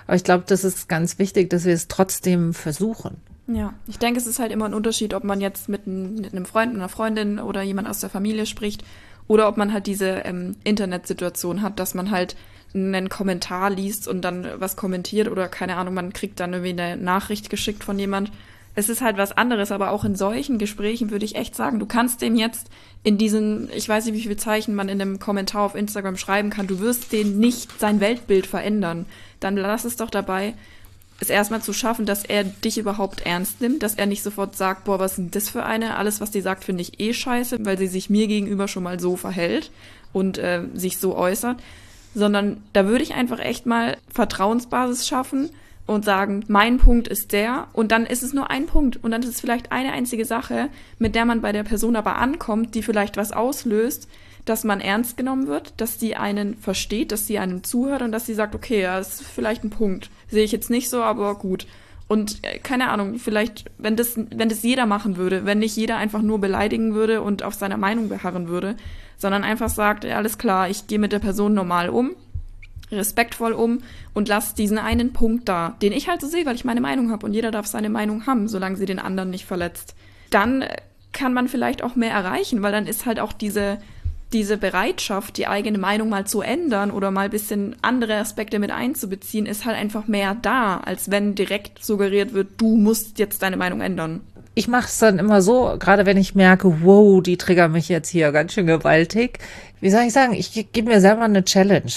Aber ich glaube, das ist ganz wichtig, dass wir es trotzdem versuchen. Ja, ich denke, es ist halt immer ein Unterschied, ob man jetzt mit, ein, mit einem Freund, einer Freundin oder jemand aus der Familie spricht oder ob man halt diese ähm, Internetsituation hat, dass man halt einen Kommentar liest und dann was kommentiert oder keine Ahnung, man kriegt dann irgendwie eine Nachricht geschickt von jemand. Es ist halt was anderes, aber auch in solchen Gesprächen würde ich echt sagen, du kannst dem jetzt in diesen, ich weiß nicht, wie viele Zeichen man in einem Kommentar auf Instagram schreiben kann, du wirst den nicht sein Weltbild verändern. Dann lass es doch dabei, es erstmal zu schaffen, dass er dich überhaupt ernst nimmt, dass er nicht sofort sagt, boah, was ist denn das für eine? Alles, was die sagt, finde ich eh scheiße, weil sie sich mir gegenüber schon mal so verhält und äh, sich so äußert. Sondern da würde ich einfach echt mal Vertrauensbasis schaffen und sagen, mein Punkt ist der und dann ist es nur ein Punkt und dann ist es vielleicht eine einzige Sache, mit der man bei der Person aber ankommt, die vielleicht was auslöst, dass man ernst genommen wird, dass die einen versteht, dass sie einem zuhört und dass sie sagt, okay, ja, das ist vielleicht ein Punkt. Sehe ich jetzt nicht so, aber gut. Und äh, keine Ahnung, vielleicht, wenn das, wenn das jeder machen würde, wenn nicht jeder einfach nur beleidigen würde und auf seiner Meinung beharren würde, sondern einfach sagt, ja, alles klar, ich gehe mit der Person normal um, respektvoll um und lass diesen einen Punkt da, den ich halt so sehe, weil ich meine Meinung habe und jeder darf seine Meinung haben, solange sie den anderen nicht verletzt. Dann kann man vielleicht auch mehr erreichen, weil dann ist halt auch diese diese Bereitschaft, die eigene Meinung mal zu ändern oder mal ein bisschen andere Aspekte mit einzubeziehen, ist halt einfach mehr da, als wenn direkt suggeriert wird, du musst jetzt deine Meinung ändern. Ich mache es dann immer so, gerade wenn ich merke, wow, die triggern mich jetzt hier ganz schön gewaltig. Wie soll ich sagen, ich gebe mir selber eine Challenge.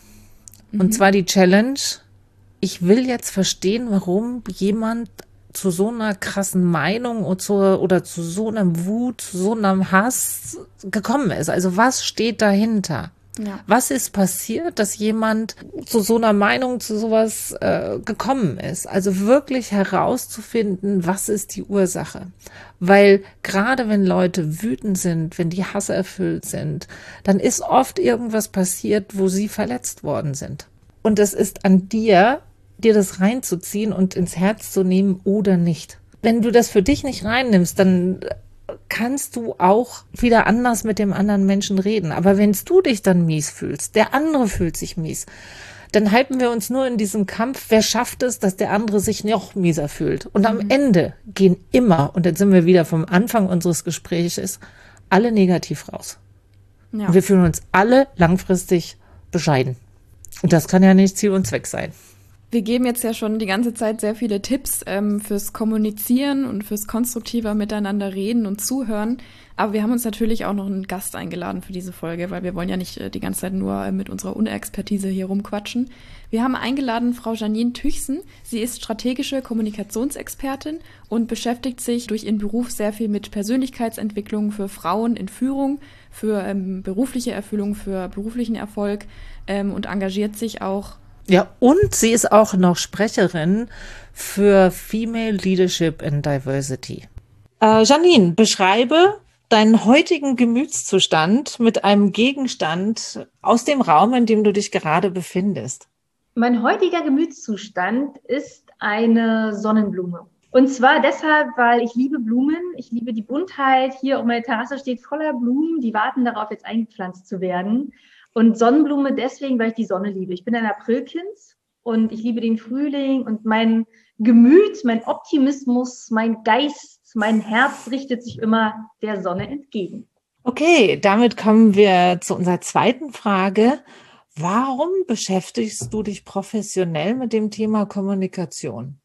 Mhm. Und zwar die Challenge, ich will jetzt verstehen, warum jemand zu so einer krassen Meinung oder zu, oder zu so einem Wut, zu so einem Hass gekommen ist. Also was steht dahinter? Ja. Was ist passiert, dass jemand zu so einer Meinung, zu sowas äh, gekommen ist? Also wirklich herauszufinden, was ist die Ursache? Weil gerade wenn Leute wütend sind, wenn die hasserfüllt sind, dann ist oft irgendwas passiert, wo sie verletzt worden sind. Und es ist an dir, dir das reinzuziehen und ins Herz zu nehmen oder nicht. Wenn du das für dich nicht reinnimmst, dann kannst du auch wieder anders mit dem anderen Menschen reden. Aber wenn du dich dann mies fühlst, der andere fühlt sich mies, dann halten wir uns nur in diesem Kampf, wer schafft es, dass der andere sich noch mieser fühlt. Und am mhm. Ende gehen immer, und dann sind wir wieder vom Anfang unseres Gesprächs, alle negativ raus. Ja. Und wir fühlen uns alle langfristig bescheiden. Und das kann ja nicht Ziel und Zweck sein. Wir geben jetzt ja schon die ganze Zeit sehr viele Tipps ähm, fürs Kommunizieren und fürs konstruktiver Miteinander reden und zuhören. Aber wir haben uns natürlich auch noch einen Gast eingeladen für diese Folge, weil wir wollen ja nicht äh, die ganze Zeit nur äh, mit unserer Unexpertise hier rumquatschen. Wir haben eingeladen Frau Janine Tüchsen. Sie ist strategische Kommunikationsexpertin und beschäftigt sich durch ihren Beruf sehr viel mit Persönlichkeitsentwicklung für Frauen in Führung, für ähm, berufliche Erfüllung, für beruflichen Erfolg ähm, und engagiert sich auch. Ja, und sie ist auch noch Sprecherin für Female Leadership and Diversity. Äh, Janine, beschreibe deinen heutigen Gemütszustand mit einem Gegenstand aus dem Raum, in dem du dich gerade befindest. Mein heutiger Gemütszustand ist eine Sonnenblume. Und zwar deshalb, weil ich liebe Blumen, ich liebe die Buntheit. Hier auf meiner Terrasse steht voller Blumen, die warten darauf, jetzt eingepflanzt zu werden. Und Sonnenblume deswegen, weil ich die Sonne liebe. Ich bin ein Aprilkind und ich liebe den Frühling und mein Gemüt, mein Optimismus, mein Geist, mein Herz richtet sich immer der Sonne entgegen. Okay, damit kommen wir zu unserer zweiten Frage. Warum beschäftigst du dich professionell mit dem Thema Kommunikation?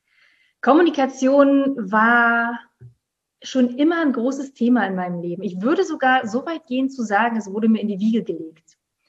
Kommunikation war schon immer ein großes Thema in meinem Leben. Ich würde sogar so weit gehen zu sagen, es wurde mir in die Wiege gelegt.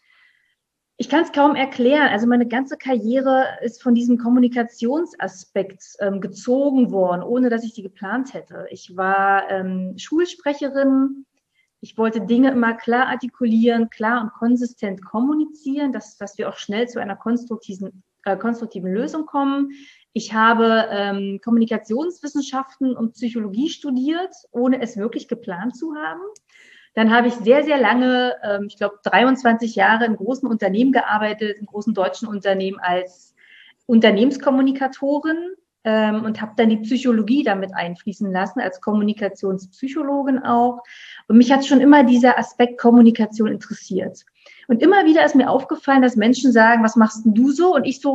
Ich kann es kaum erklären. Also meine ganze Karriere ist von diesem Kommunikationsaspekt ähm, gezogen worden, ohne dass ich die geplant hätte. Ich war ähm, Schulsprecherin. Ich wollte Dinge immer klar artikulieren, klar und konsistent kommunizieren, dass, dass wir auch schnell zu einer konstruktiven, äh, konstruktiven Lösung kommen. Ich habe ähm, Kommunikationswissenschaften und Psychologie studiert, ohne es wirklich geplant zu haben. Dann habe ich sehr, sehr lange, ähm, ich glaube dreiundzwanzig Jahre in großen Unternehmen gearbeitet, in großen deutschen Unternehmen als Unternehmenskommunikatorin ähm, und habe dann die Psychologie damit einfließen lassen, als Kommunikationspsychologin auch. Und mich hat schon immer dieser Aspekt Kommunikation interessiert. Und immer wieder ist mir aufgefallen, dass Menschen sagen, was machst denn du so? Und ich so,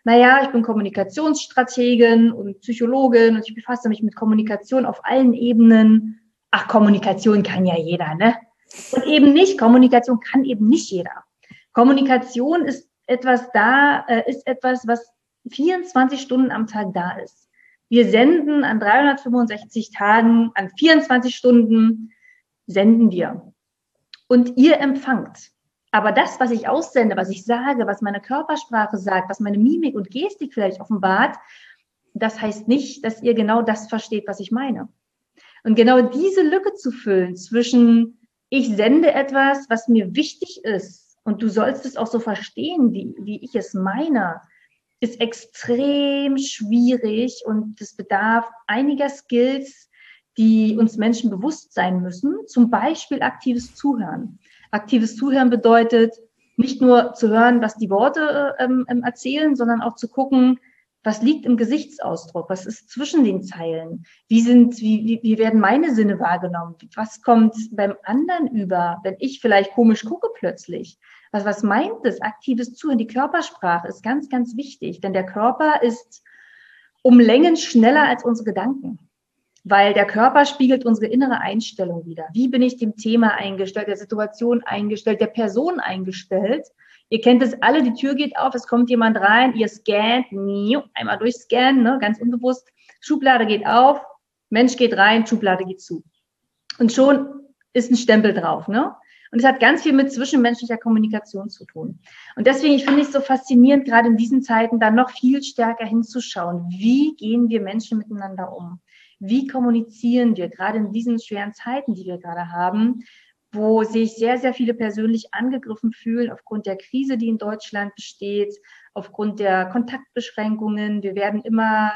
naja, ich bin Kommunikationsstrategin und Psychologin und ich befasse mich mit Kommunikation auf allen Ebenen. Ach, Kommunikation kann ja jeder, ne? Und eben nicht, Kommunikation kann eben nicht jeder. Kommunikation ist etwas da, äh, ist etwas, was vierundzwanzig Stunden am Tag da ist. Wir senden an dreihundertfünfundsechzig Tagen, an vierundzwanzig Stunden senden wir. Und ihr empfangt. Aber das, was ich aussende, was ich sage, was meine Körpersprache sagt, was meine Mimik und Gestik vielleicht offenbart, das heißt nicht, dass ihr genau das versteht, was ich meine. Und genau diese Lücke zu füllen zwischen, ich sende etwas, was mir wichtig ist, und du sollst es auch so verstehen, wie, wie ich es meine, ist extrem schwierig und es bedarf einiger Skills, die uns Menschen bewusst sein müssen. Zum Beispiel aktives Zuhören. Aktives Zuhören bedeutet, nicht nur zu hören, was die Worte ähm, erzählen, sondern auch zu gucken, was liegt im Gesichtsausdruck, was ist zwischen den Zeilen, wie sind, wie, wie, wie werden meine Sinne wahrgenommen, was kommt beim anderen über, wenn ich vielleicht komisch gucke plötzlich. Was, was meint es? Aktives Zuhören, die Körpersprache ist ganz, ganz wichtig, denn der Körper ist um Längen schneller als unsere Gedanken. Weil der Körper spiegelt unsere innere Einstellung wider. Wie bin ich dem Thema eingestellt, der Situation eingestellt, der Person eingestellt? Ihr kennt es alle, die Tür geht auf, es kommt jemand rein, ihr scannt, einmal durchscannen, ne, ganz unbewusst, Schublade geht auf, Mensch geht rein, Schublade geht zu. Und schon ist ein Stempel drauf, ne? Und es hat ganz viel mit zwischenmenschlicher Kommunikation zu tun. Und deswegen, ich finde es so faszinierend, gerade in diesen Zeiten da noch viel stärker hinzuschauen. Wie gehen wir Menschen miteinander um? Wie kommunizieren wir, gerade in diesen schweren Zeiten, die wir gerade haben, wo sich sehr, sehr viele persönlich angegriffen fühlen aufgrund der Krise, die in Deutschland besteht, aufgrund der Kontaktbeschränkungen. Wir werden immer,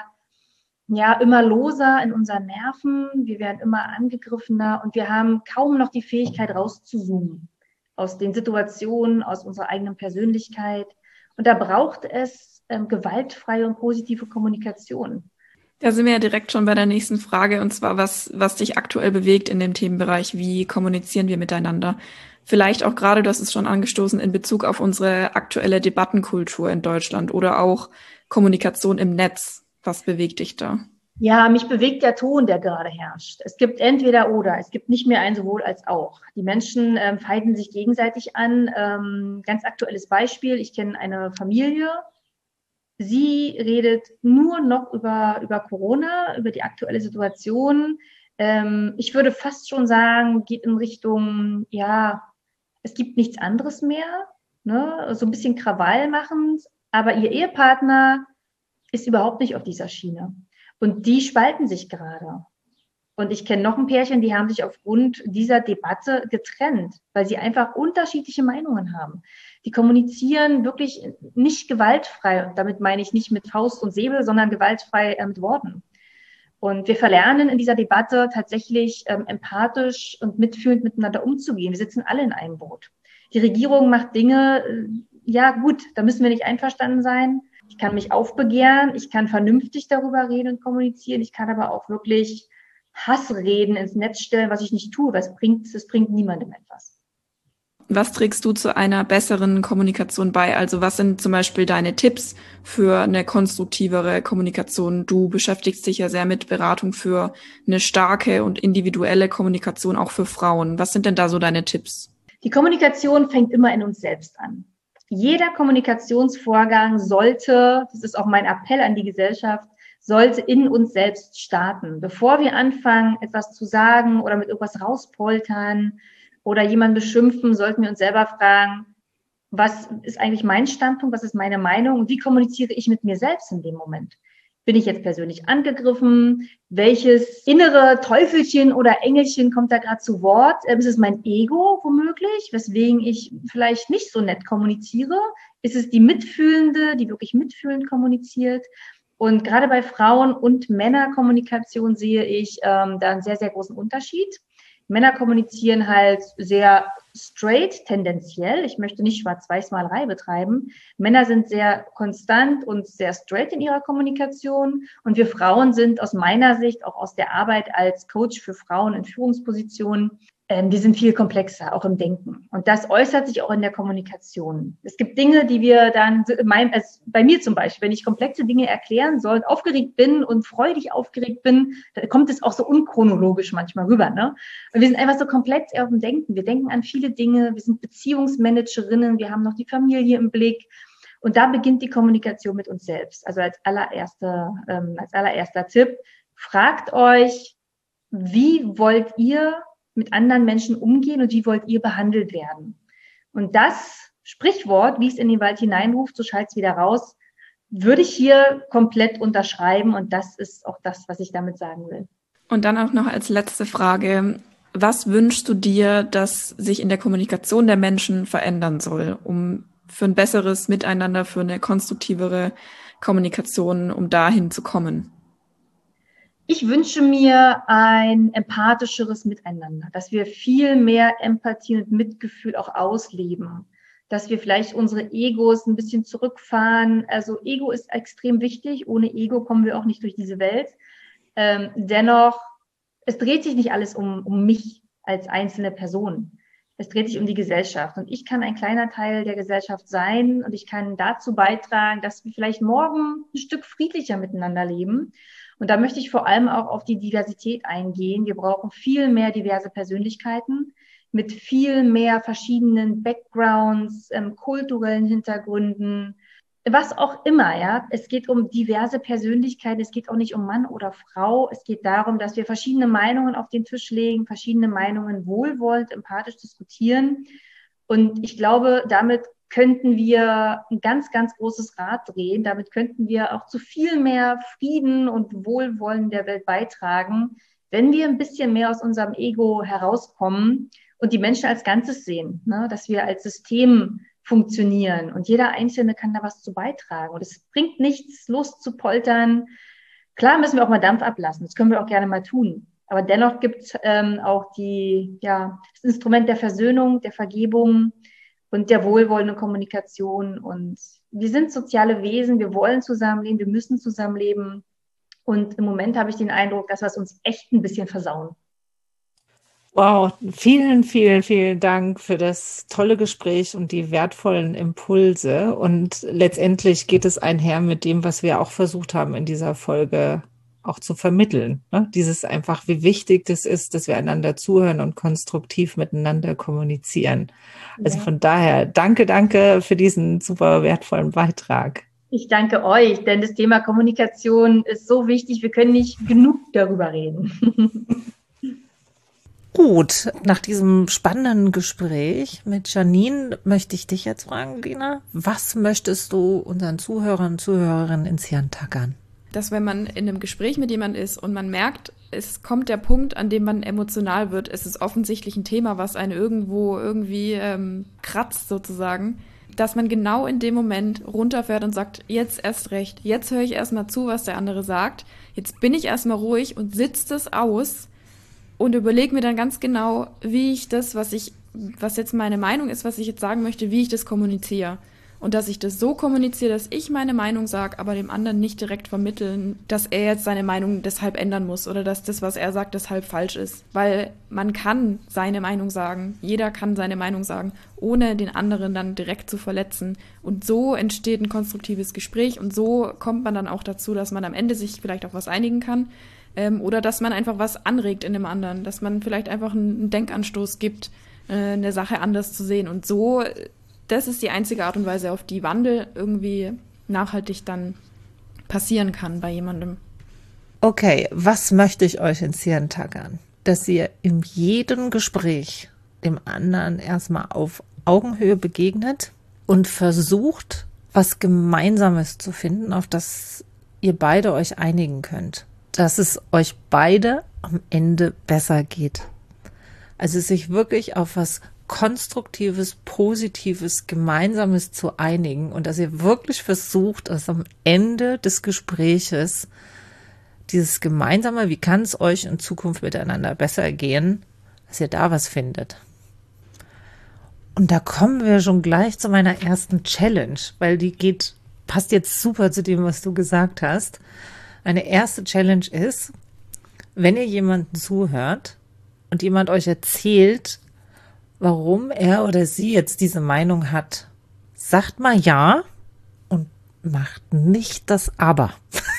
ja, immer loser in unseren Nerven, wir werden immer angegriffener und wir haben kaum noch die Fähigkeit rauszuzoomen aus den Situationen, aus unserer eigenen Persönlichkeit. Und da braucht es ähm, gewaltfreie und positive Kommunikation. Da sind wir ja direkt schon bei der nächsten Frage, und zwar, was, was dich aktuell bewegt in dem Themenbereich, wie kommunizieren wir miteinander? Vielleicht auch gerade, du hast es schon angestoßen, in Bezug auf unsere aktuelle Debattenkultur in Deutschland oder auch Kommunikation im Netz. Was bewegt dich da? Ja, mich bewegt der Ton, der gerade herrscht. Es gibt entweder oder, es gibt nicht mehr ein sowohl als auch. Die Menschen ähm, feinden sich gegenseitig an. Ähm, ganz aktuelles Beispiel, ich kenne eine Familie, sie redet nur noch über, über Corona, über die aktuelle Situation. Ähm, ich würde fast schon sagen, geht in Richtung, ja, es gibt nichts anderes mehr, ne? So ein bisschen Krawall machend, aber ihr Ehepartner ist überhaupt nicht auf dieser Schiene. Und die spalten sich gerade. Und ich kenne noch ein Pärchen, die haben sich aufgrund dieser Debatte getrennt, weil sie einfach unterschiedliche Meinungen haben. Die kommunizieren wirklich nicht gewaltfrei. Und damit meine ich nicht mit Faust und Säbel, sondern gewaltfrei äh, mit Worten. Und wir verlernen in dieser Debatte tatsächlich ähm, empathisch und mitfühlend miteinander umzugehen. Wir sitzen alle in einem Boot. Die Regierung macht Dinge, äh, ja gut, da müssen wir nicht einverstanden sein. Ich kann mich aufbegehren, ich kann vernünftig darüber reden und kommunizieren. Ich kann aber auch wirklich Hassreden ins Netz stellen, was ich nicht tue, weil es bringt, es bringt niemandem etwas. Was trägst du zu einer besseren Kommunikation bei? Also was sind zum Beispiel deine Tipps für eine konstruktivere Kommunikation? Du beschäftigst dich ja sehr mit Beratung für eine starke und individuelle Kommunikation, auch für Frauen. Was sind denn da so deine Tipps? Die Kommunikation fängt immer in uns selbst an. Jeder Kommunikationsvorgang sollte, das ist auch mein Appell an die Gesellschaft, sollte in uns selbst starten. Bevor wir anfangen, etwas zu sagen oder mit irgendwas rauspoltern oder jemanden beschimpfen, sollten wir uns selber fragen, was ist eigentlich mein Standpunkt, was ist meine Meinung und wie kommuniziere ich mit mir selbst in dem Moment? Bin ich jetzt persönlich angegriffen? Welches innere Teufelchen oder Engelchen kommt da gerade zu Wort? Ist es mein Ego womöglich, weswegen ich vielleicht nicht so nett kommuniziere? Ist es die Mitfühlende, die wirklich mitfühlend kommuniziert? Und gerade bei Frauen- und Männerkommunikation sehe ich ähm, da einen sehr, sehr großen Unterschied. Männer kommunizieren halt sehr straight, tendenziell. Ich möchte nicht Schwarz-Weiß-Malerei betreiben. Männer sind sehr konstant und sehr straight in ihrer Kommunikation. Und wir Frauen sind aus meiner Sicht, auch aus der Arbeit als Coach für Frauen in Führungspositionen, ähm, die sind viel komplexer, auch im Denken. Und das äußert sich auch in der Kommunikation. Es gibt Dinge, die wir dann, mein, also bei mir zum Beispiel, wenn ich komplexe Dinge erklären soll, aufgeregt bin und freudig aufgeregt bin, da kommt es auch so unchronologisch manchmal rüber. Ne? Und wir sind einfach so komplett auf dem Denken. Wir denken an viele Dinge, wir sind Beziehungsmanagerinnen, wir haben noch die Familie im Blick. Und da beginnt die Kommunikation mit uns selbst. Also als allererster, ähm, als allererster Tipp, fragt euch, wie wollt ihr mit anderen Menschen umgehen und wie wollt ihr behandelt werden? Und das Sprichwort, wie es in den Wald hineinruft, so schallt es wieder raus, würde ich hier komplett unterschreiben. Und das ist auch das, was ich damit sagen will. Und dann auch noch als letzte Frage, was wünschst du dir, dass sich in der Kommunikation der Menschen verändern soll, um für ein besseres Miteinander, für eine konstruktivere Kommunikation, um dahin zu kommen? Ich wünsche mir ein empathischeres Miteinander, dass wir viel mehr Empathie und Mitgefühl auch ausleben, dass wir vielleicht unsere Egos ein bisschen zurückfahren. Also Ego ist extrem wichtig. Ohne Ego kommen wir auch nicht durch diese Welt. Ähm, dennoch, es dreht sich nicht alles um, um mich als einzelne Person. Es dreht sich um die Gesellschaft. Und ich kann ein kleiner Teil der Gesellschaft sein und ich kann dazu beitragen, dass wir vielleicht morgen ein Stück friedlicher miteinander leben. Und da möchte ich vor allem auch auf die Diversität eingehen. Wir brauchen viel mehr diverse Persönlichkeiten mit viel mehr verschiedenen Backgrounds, ähm, kulturellen Hintergründen, was auch immer, ja. Es geht um diverse Persönlichkeiten. Es geht auch nicht um Mann oder Frau. Es geht darum, dass wir verschiedene Meinungen auf den Tisch legen, verschiedene Meinungen wohlwollend, empathisch diskutieren. Und ich glaube, damit könnten wir ein ganz, ganz großes Rad drehen. Damit könnten wir auch zu viel mehr Frieden und Wohlwollen der Welt beitragen, wenn wir ein bisschen mehr aus unserem Ego herauskommen und die Menschen als Ganzes sehen, ne? Dass wir als System funktionieren und jeder Einzelne kann da was zu beitragen. Und es bringt nichts, loszupoltern. Klar müssen wir auch mal Dampf ablassen, das können wir auch gerne mal tun. Aber dennoch gibt es ähm, auch die, ja, das Instrument der Versöhnung, der Vergebung und der wohlwollenden Kommunikation. Und wir sind soziale Wesen, wir wollen zusammenleben, wir müssen zusammenleben. Und im Moment habe ich den Eindruck, dass wir es uns echt ein bisschen versauen. Wow, vielen, vielen, vielen Dank für das tolle Gespräch und die wertvollen Impulse. Und letztendlich geht es einher mit dem, was wir auch versucht haben in dieser Folge auch zu vermitteln. Ne? Dieses einfach, wie wichtig das ist, dass wir einander zuhören und konstruktiv miteinander kommunizieren. Also Ja. von daher, danke, danke für diesen super wertvollen Beitrag. Ich danke euch, denn das Thema Kommunikation ist so wichtig. Wir können nicht genug darüber reden. Gut, nach diesem spannenden Gespräch mit Janine möchte ich dich jetzt fragen, Lena, was möchtest du unseren Zuhörern und Zuhörerinnen ins Hirn tackern? Dass wenn man in einem Gespräch mit jemandem ist und man merkt, es kommt der Punkt, an dem man emotional wird, es ist offensichtlich ein Thema, was einen irgendwo irgendwie ähm, kratzt sozusagen, dass man genau in dem Moment runterfährt und sagt, jetzt erst recht, jetzt höre ich erstmal zu, was der andere sagt, jetzt bin ich erstmal ruhig und sitze das aus und überlege mir dann ganz genau, wie ich das, was ich, was jetzt meine Meinung ist, was ich jetzt sagen möchte, wie ich das kommuniziere. Und dass ich das so kommuniziere, dass ich meine Meinung sage, aber dem anderen nicht direkt vermitteln, dass er jetzt seine Meinung deshalb ändern muss oder dass das, was er sagt, deshalb falsch ist. Weil man kann seine Meinung sagen, jeder kann seine Meinung sagen, ohne den anderen dann direkt zu verletzen. Und so entsteht ein konstruktives Gespräch und so kommt man dann auch dazu, dass man am Ende sich vielleicht auf was einigen kann ähm, oder dass man einfach was anregt in dem anderen, dass man vielleicht einfach einen Denkanstoß gibt, äh, eine Sache anders zu sehen. Und so... Das ist die einzige Art und Weise, auf die Wandel irgendwie nachhaltig dann passieren kann bei jemandem. Okay, was möchte ich euch ins Hirn tackern? Dass ihr in jedem Gespräch dem anderen erstmal auf Augenhöhe begegnet und versucht, was Gemeinsames zu finden, auf das ihr beide euch einigen könnt. Dass es euch beide am Ende besser geht. Also sich wirklich auf was Konstruktives, Positives, Gemeinsames zu einigen und dass ihr wirklich versucht, dass am Ende des Gespräches dieses Gemeinsame, wie kann es euch in Zukunft miteinander besser gehen, dass ihr da was findet. Und da kommen wir schon gleich zu meiner ersten Challenge, weil die geht, passt jetzt super zu dem, was du gesagt hast. Meine erste Challenge ist, wenn ihr jemanden zuhört, und jemand euch erzählt, warum er oder sie jetzt diese Meinung hat, sagt mal ja und macht nicht das Aber.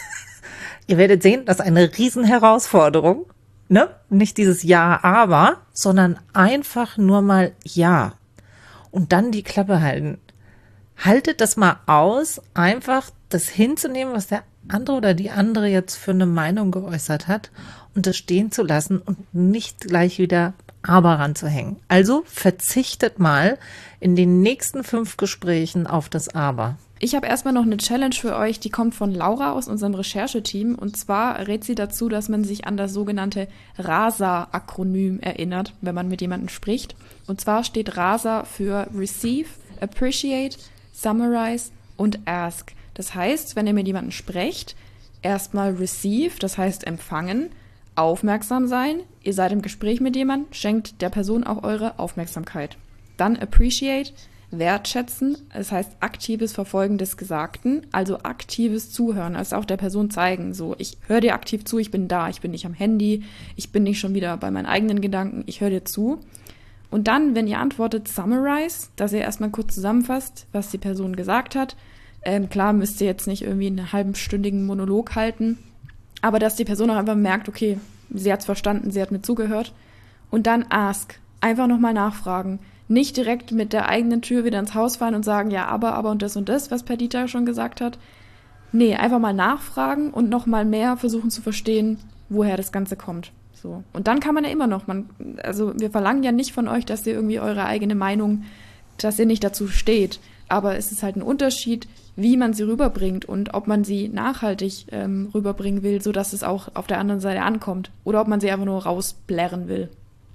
Ihr werdet sehen, das ist eine Riesenherausforderung. Ne? Nicht dieses Ja, aber, sondern einfach nur mal Ja. Und dann die Klappe halten. Haltet das mal aus, einfach das hinzunehmen, was der andere oder die andere jetzt für eine Meinung geäußert hat und das stehen zu lassen und nicht gleich wieder Aber ranzuhängen. Also verzichtet mal in den nächsten fünf Gesprächen auf das Aber. Ich habe erstmal noch eine Challenge für euch, die kommt von Laura aus unserem Rechercheteam. Und zwar rät sie dazu, dass man sich an das sogenannte RASA-Akronym erinnert, wenn man mit jemandem spricht. Und zwar steht RASA für Receive, Appreciate, Summarize und Ask. Das heißt, wenn ihr mit jemandem sprecht, erstmal Receive, das heißt empfangen, aufmerksam sein. Ihr seid im Gespräch mit jemandem, schenkt der Person auch eure Aufmerksamkeit. Dann Appreciate, wertschätzen, das heißt aktives Verfolgen des Gesagten, also aktives Zuhören, also auch der Person zeigen, so ich höre dir aktiv zu, ich bin da, ich bin nicht am Handy, ich bin nicht schon wieder bei meinen eigenen Gedanken, ich höre dir zu. Und dann, wenn ihr antwortet, summarize, dass ihr erstmal kurz zusammenfasst, was die Person gesagt hat. Ähm, klar müsst ihr jetzt nicht irgendwie einen halbstündigen Monolog halten, aber dass die Person auch einfach merkt, okay, sie hat es verstanden, sie hat mir zugehört. Und dann ask, einfach nochmal nachfragen. Nicht direkt mit der eigenen Tür wieder ins Haus fallen und sagen, ja, aber, aber und das und das, was Perdita schon gesagt hat. Nee, einfach mal nachfragen und noch mal mehr versuchen zu verstehen, woher das Ganze kommt. So. Und dann kann man ja immer noch, man, also wir verlangen ja nicht von euch, dass ihr irgendwie eure eigene Meinung, dass ihr nicht dazu steht. Aber es ist halt ein Unterschied, wie man sie rüberbringt und ob man sie nachhaltig ähm, rüberbringen will, sodass es auch auf der anderen Seite ankommt. Oder ob man sie einfach nur rausblärren will.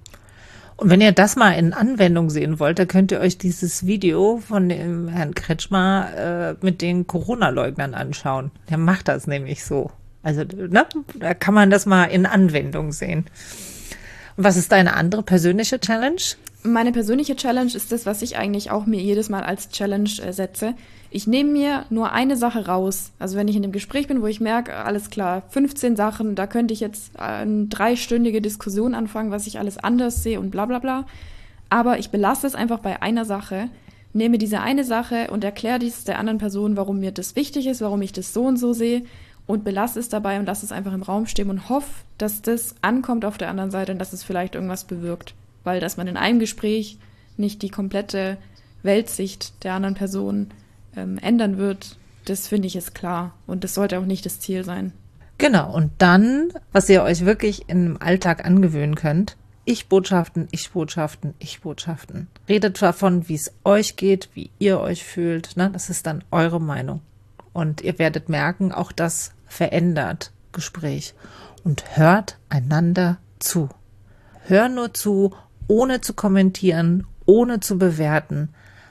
Und wenn ihr das mal in Anwendung sehen wollt, da könnt ihr euch dieses Video von dem Herrn Kretschmer äh, mit den Corona-Leugnern anschauen. Der macht das nämlich so. Also ne, da kann man das mal in Anwendung sehen. Und was ist deine andere persönliche Challenge? Meine persönliche Challenge ist das, was ich eigentlich auch mir jedes Mal als Challenge äh, setze. Ich nehme mir nur eine Sache raus. Also wenn ich in einem Gespräch bin, wo ich merke, alles klar, fünfzehn Sachen, da könnte ich jetzt eine dreistündige Diskussion anfangen, was ich alles anders sehe und bla bla bla. Aber ich belasse es einfach bei einer Sache, nehme diese eine Sache und erkläre dies der anderen Person, warum mir das wichtig ist, warum ich das so und so sehe und belasse es dabei und lasse es einfach im Raum stehen und hoffe, dass das ankommt auf der anderen Seite und dass es vielleicht irgendwas bewirkt. Weil dass man in einem Gespräch nicht die komplette Weltsicht der anderen Person ähm, ändern wird, das finde ich ist klar. Und das sollte auch nicht das Ziel sein. Genau, und dann, was ihr euch wirklich im Alltag angewöhnen könnt, Ich-Botschaften, Ich-Botschaften, Ich-Botschaften. Redet davon, wie es euch geht, wie ihr euch fühlt. Ne? Das ist dann eure Meinung. Und ihr werdet merken, auch das verändert Gespräch. Und hört einander zu. Hör nur zu, ohne zu kommentieren, ohne zu bewerten.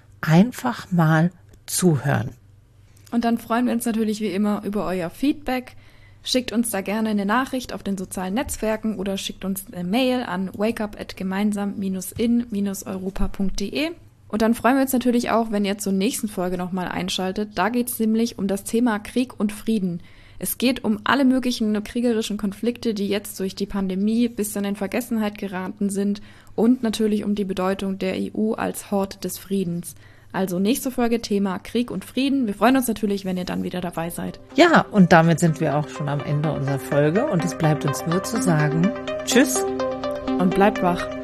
Einfach mal zuhören. Und dann freuen wir uns natürlich wie immer über euer Feedback. Schickt uns da gerne eine Nachricht auf den sozialen Netzwerken oder schickt uns eine Mail an wakeup at gemeinsam in europa punkt de. Und dann freuen wir uns natürlich auch, wenn ihr zur nächsten Folge nochmal einschaltet. Da geht es nämlich um das Thema Krieg und Frieden. Es geht um alle möglichen kriegerischen Konflikte, die jetzt durch die Pandemie bis dann in Vergessenheit geraten sind und natürlich um die Bedeutung der E U als Hort des Friedens. Also nächste Folge Thema Krieg und Frieden. Wir freuen uns natürlich, wenn ihr dann wieder dabei seid. Ja, und damit sind wir auch schon am Ende unserer Folge und es bleibt uns nur zu sagen, tschüss und bleibt wach.